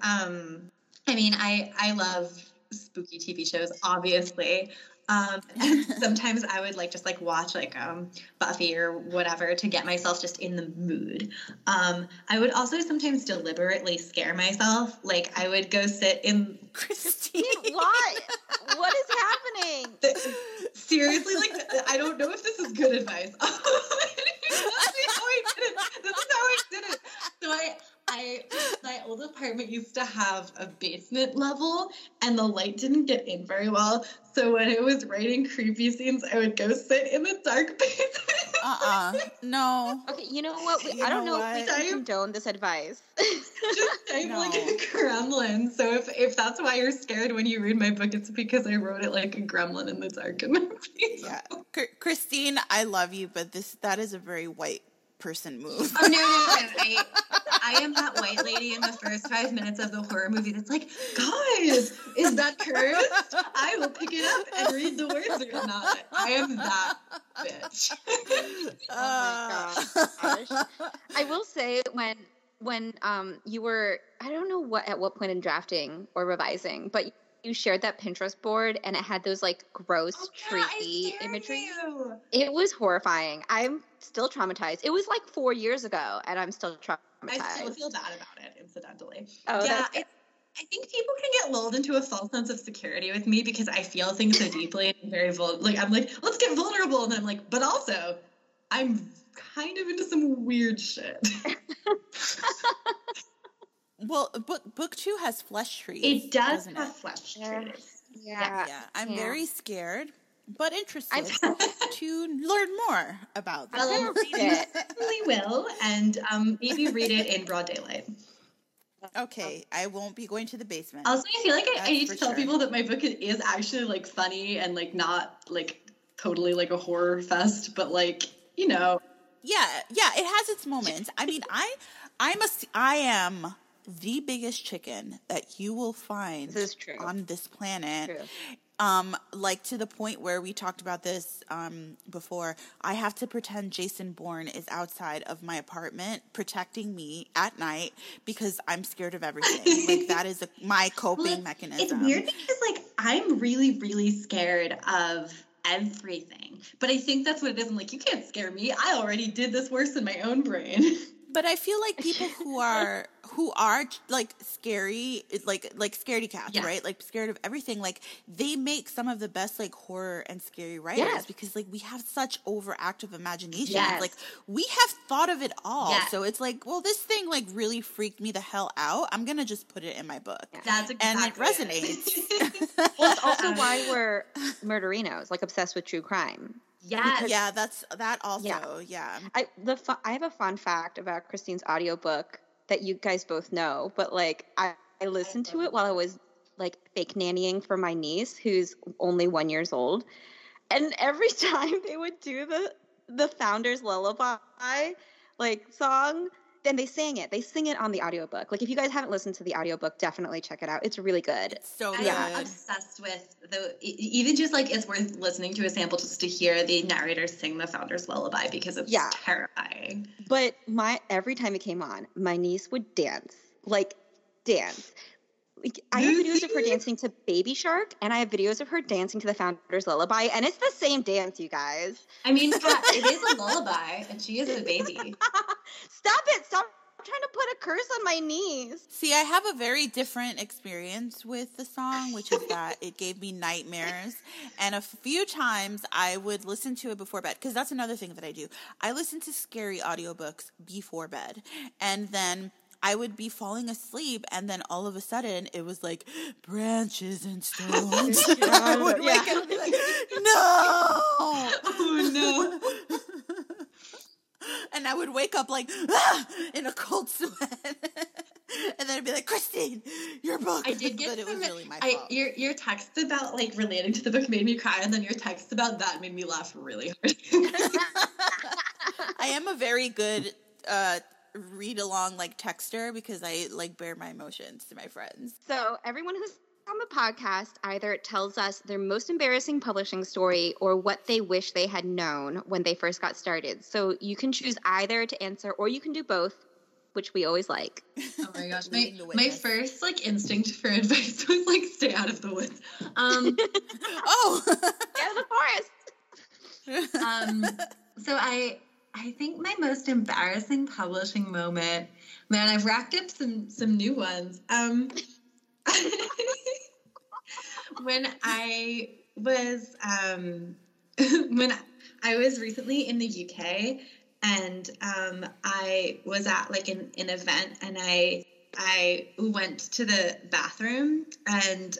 Speaker 3: I love spooky TV shows, obviously. And sometimes I would like just like watch like Buffy or whatever to get myself just in the mood. I would also sometimes deliberately scare myself. Like, I would go sit in
Speaker 1: Christine.
Speaker 2: Why? What is happening?
Speaker 3: Seriously, like, I don't know if this is good advice. This is how I did it. So my old apartment used to have a basement level, and the light didn't get in very well. So when it was writing creepy scenes, I would go sit in the dark basement.
Speaker 1: No.
Speaker 2: Okay, you know what? I don't know if we can condone this advice.
Speaker 3: Just type like a gremlin. So if that's why you're scared when you read my book, it's because I wrote it like a gremlin in the dark in my basement.
Speaker 1: Yeah, Christine, I love you, but that is a very white person move.
Speaker 3: Oh, no. I am that white lady in the first 5 minutes of the horror movie that's like, guys, is that cursed? I will pick it up and read the words or not. I am that bitch.
Speaker 2: Oh my gosh. I will say when you were, I don't know at what point in drafting or revising, but you shared that Pinterest board and it had those like gross tree imagery. It was horrifying. I'm still traumatized. It was like 4 years ago and I'm still traumatized.
Speaker 3: I still feel bad about it, incidentally.
Speaker 2: Oh,
Speaker 3: yeah, I think people can get lulled into a false sense of security with me because I feel things so deeply and very like I'm like, let's get vulnerable, and then I'm like, but also I'm kind of into some weird shit.
Speaker 1: Well, book 2 has flesh trees.
Speaker 3: It does have flesh trees.
Speaker 2: Yeah.
Speaker 1: I'm very scared, but interested to learn more about that.
Speaker 3: I'll read it. I definitely will, and maybe read it in broad daylight.
Speaker 1: Okay, I won't be going to the basement.
Speaker 3: Also, I feel like I need to tell people that my book is actually like funny and like not like totally like a horror fest, but like, you know.
Speaker 1: Yeah, it has its moments. I mean, I am the biggest chicken that you will find on this planet. Like to the point where we talked about this before, I have to pretend Jason Bourne is outside of my apartment protecting me at night because I'm scared of everything. Like that is my coping mechanism.
Speaker 3: It's weird because like I'm really, really scared of everything. But I think that's what it is. I'm like, you can't scare me. I already did this worse in my own brain.
Speaker 1: But I feel like people who are like scary, like scaredy cats,
Speaker 3: Yeah.
Speaker 1: right? Like scared of everything. Like they make some of the best like horror and scary writers
Speaker 2: Yes.
Speaker 1: because like we have such overactive imagination.
Speaker 3: Yes.
Speaker 1: Like we have thought of it all.
Speaker 3: Yes.
Speaker 1: So it's like, well, this thing like really freaked me the hell out. I'm gonna just put it in my book.
Speaker 3: That's exactly
Speaker 1: And it resonates.
Speaker 2: Well, it's also why we're murderinos, like obsessed with true crime.
Speaker 3: Yes.
Speaker 1: Yeah, that's that also. Yeah.
Speaker 2: I have a fun fact about Christine's audiobook that you guys both know, but like I listened to it while I was like fake nannying for my niece who's only 1 year old. And every time they would do the Founder's Lullaby like song, then they sang it. They sing it on the audiobook. Like if you guys haven't listened to the audiobook, definitely check it out. It's really good.
Speaker 1: It's so
Speaker 3: I'm
Speaker 1: good.
Speaker 3: obsessed with even just like it's worth listening to a sample just to hear the narrator sing the Founder's Lullaby because it's terrifying.
Speaker 2: But every time it came on, my niece would dance. Like dance. Like, I have videos of her dancing to Baby Shark, and I have videos of her dancing to the Founder's Lullaby, and it's the same dance, you guys.
Speaker 3: I mean, Kat, it is a lullaby, and she is a baby.
Speaker 2: Stop it! Stop trying to put a curse on my niece.
Speaker 1: See, I have a very different experience with the song, which is that it gave me nightmares. And a few times I would listen to it before bed, because that's another thing that I do. I listen to scary audiobooks before bed. And then I would be falling asleep, and then all of a sudden, it was like, branches and stones. I would wake up and be like, no!
Speaker 3: Oh, no.
Speaker 1: And I would wake up like, in a cold sweat. And then I'd be like, Christine, your book.
Speaker 3: I did get
Speaker 1: but it was really my
Speaker 3: fault.
Speaker 1: fault.
Speaker 3: Your text about like relating to the book made me cry, and then your text about that made me laugh really hard.
Speaker 1: I am a very good read along like texter because I like bear my emotions to my friends.
Speaker 2: So everyone who's on the podcast either tells us their most embarrassing publishing story or what they wish they had known when they first got started. So you can choose either to answer, or you can do both, which we always like.
Speaker 3: Oh my gosh, my first like instinct for advice was like stay out of the woods.
Speaker 1: Oh,
Speaker 2: Get out of the forest.
Speaker 3: So I think my most embarrassing publishing moment, man, I've racked up some new ones. When I was when I was recently in the UK, and I was at like an event, and I went to the bathroom, and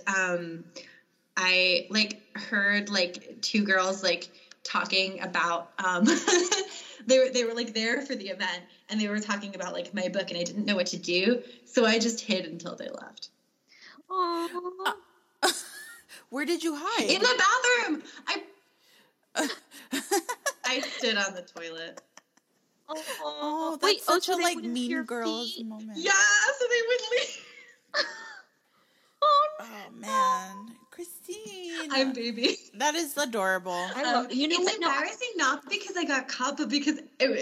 Speaker 3: I like heard like two girls like talking about they were like there for the event, and they were talking about like my book, and I didn't know what to do, so I just hid until they left.
Speaker 2: Aww.
Speaker 1: Where did you hide?
Speaker 3: In the bathroom. I stood on the toilet.
Speaker 1: Oh, that's such a like Mean Girls moment.
Speaker 3: Yeah, so they would leave.
Speaker 1: Oh man, Christine,
Speaker 3: I'm baby.
Speaker 1: That is adorable.
Speaker 2: I love, you know
Speaker 3: it's
Speaker 2: what? No,
Speaker 3: embarrassing not because I got caught, but because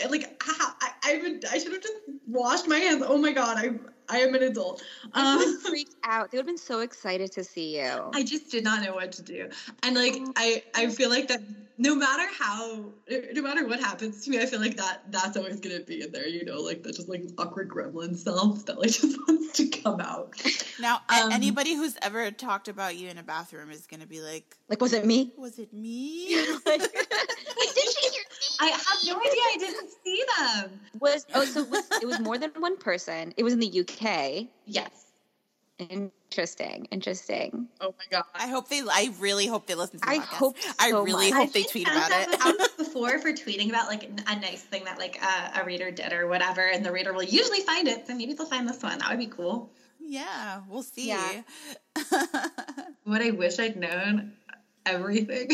Speaker 3: I should have just washed my hands. Oh my god, I am an adult.
Speaker 2: I would have freaked out. They would have been so excited to see you.
Speaker 3: I just did not know what to do, and like I feel like that no matter what happens to me, I feel like that's always gonna be in there. You know, like that just like awkward gremlin self that like just wants to come out.
Speaker 1: Now, anybody who's ever talked about you in a bathroom is gonna be like,
Speaker 2: was it me?
Speaker 1: Was it me?
Speaker 2: Did she hear?
Speaker 3: I have no idea. I didn't see them.
Speaker 2: It was more than one person. It was in the UK.
Speaker 3: Yes.
Speaker 2: Interesting.
Speaker 3: Oh my god.
Speaker 1: I really hope they listen to the
Speaker 2: I
Speaker 1: podcast.
Speaker 2: hope
Speaker 1: I
Speaker 2: so
Speaker 1: really
Speaker 2: much.
Speaker 1: hope they tweet about it.
Speaker 3: I've before for tweeting about like a nice thing that like a reader did or whatever, and the reader will usually find it. So maybe they'll find this one. That would be cool.
Speaker 1: Yeah, we'll see.
Speaker 2: Yeah.
Speaker 3: What I wish I'd known, everything.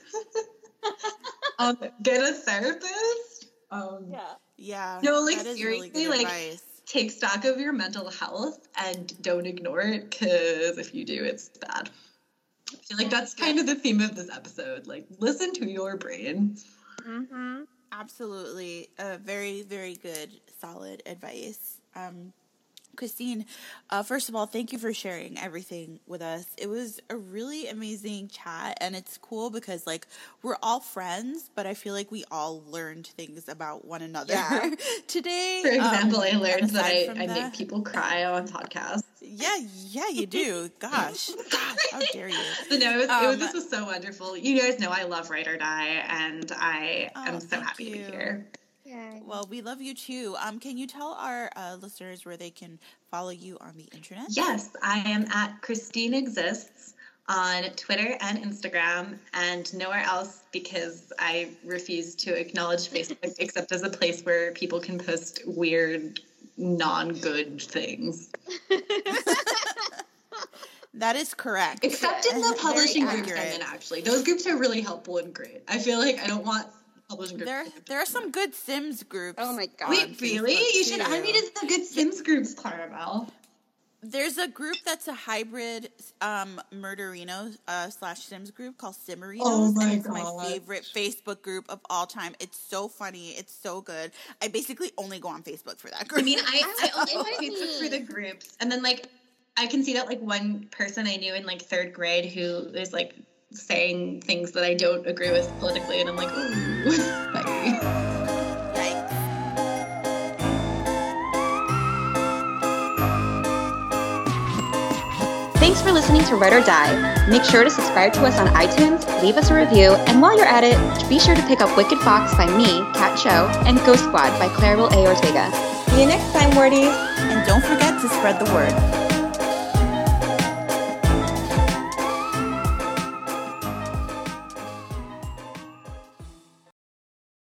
Speaker 3: Get a therapist.
Speaker 1: Yeah.
Speaker 3: No, like
Speaker 1: that is
Speaker 3: seriously,
Speaker 1: really good
Speaker 3: like
Speaker 1: advice.
Speaker 3: take stock of your mental health and don't ignore it, because if you do, it's bad. I feel like that's kind of the theme of this episode. Like, listen to your brain.
Speaker 1: Absolutely. Very, very good, solid advice. Christine, first of all, thank you for sharing everything with us. It was a really amazing chat, and it's cool because, like, we're all friends, but I feel like we all learned things about one another today.
Speaker 3: For example, I learned that I make people cry on podcasts.
Speaker 1: Yeah, you do. Gosh, how dare you?
Speaker 3: But no, this was so wonderful. You guys know I love Ride or Die, and I am so happy to be here.
Speaker 1: Well, we love you too. Can you tell our listeners where they can follow you on the internet?
Speaker 3: Yes, I am at Christine Exists on Twitter and Instagram, and nowhere else because I refuse to acknowledge Facebook except as a place where people can post weird, non-good things.
Speaker 1: That is correct.
Speaker 3: Except in the publishing groups, actually. Those groups are really helpful and great. I feel like I don't want publishing groups.
Speaker 1: There are some good Sims groups.
Speaker 2: Oh my god.
Speaker 3: Wait, really? You should add me to the good Sims groups, Clarabelle.
Speaker 1: There's a group that's a hybrid Murderino / Sims group called Simmerinos.
Speaker 3: Oh my
Speaker 1: It's my favorite Facebook group of all time. It's so funny. It's so good. I basically only go on Facebook for that group.
Speaker 3: I mean, I only go on Facebook for the groups. And then, like, I can see that, like, one person I knew in, like, 3rd grade who is, like, saying things that I don't agree with politically, and I'm like, ooh, Yikes.
Speaker 2: Thanks for listening to Ride or Die. Make sure to subscribe to us on iTunes, leave us a review, and while you're at it, be sure to pick up Wicked Fox by me, Kat Cho, and Ghost Squad by Clarabelle A. Ortega. See you next time, wordies!
Speaker 1: And don't forget to spread the word.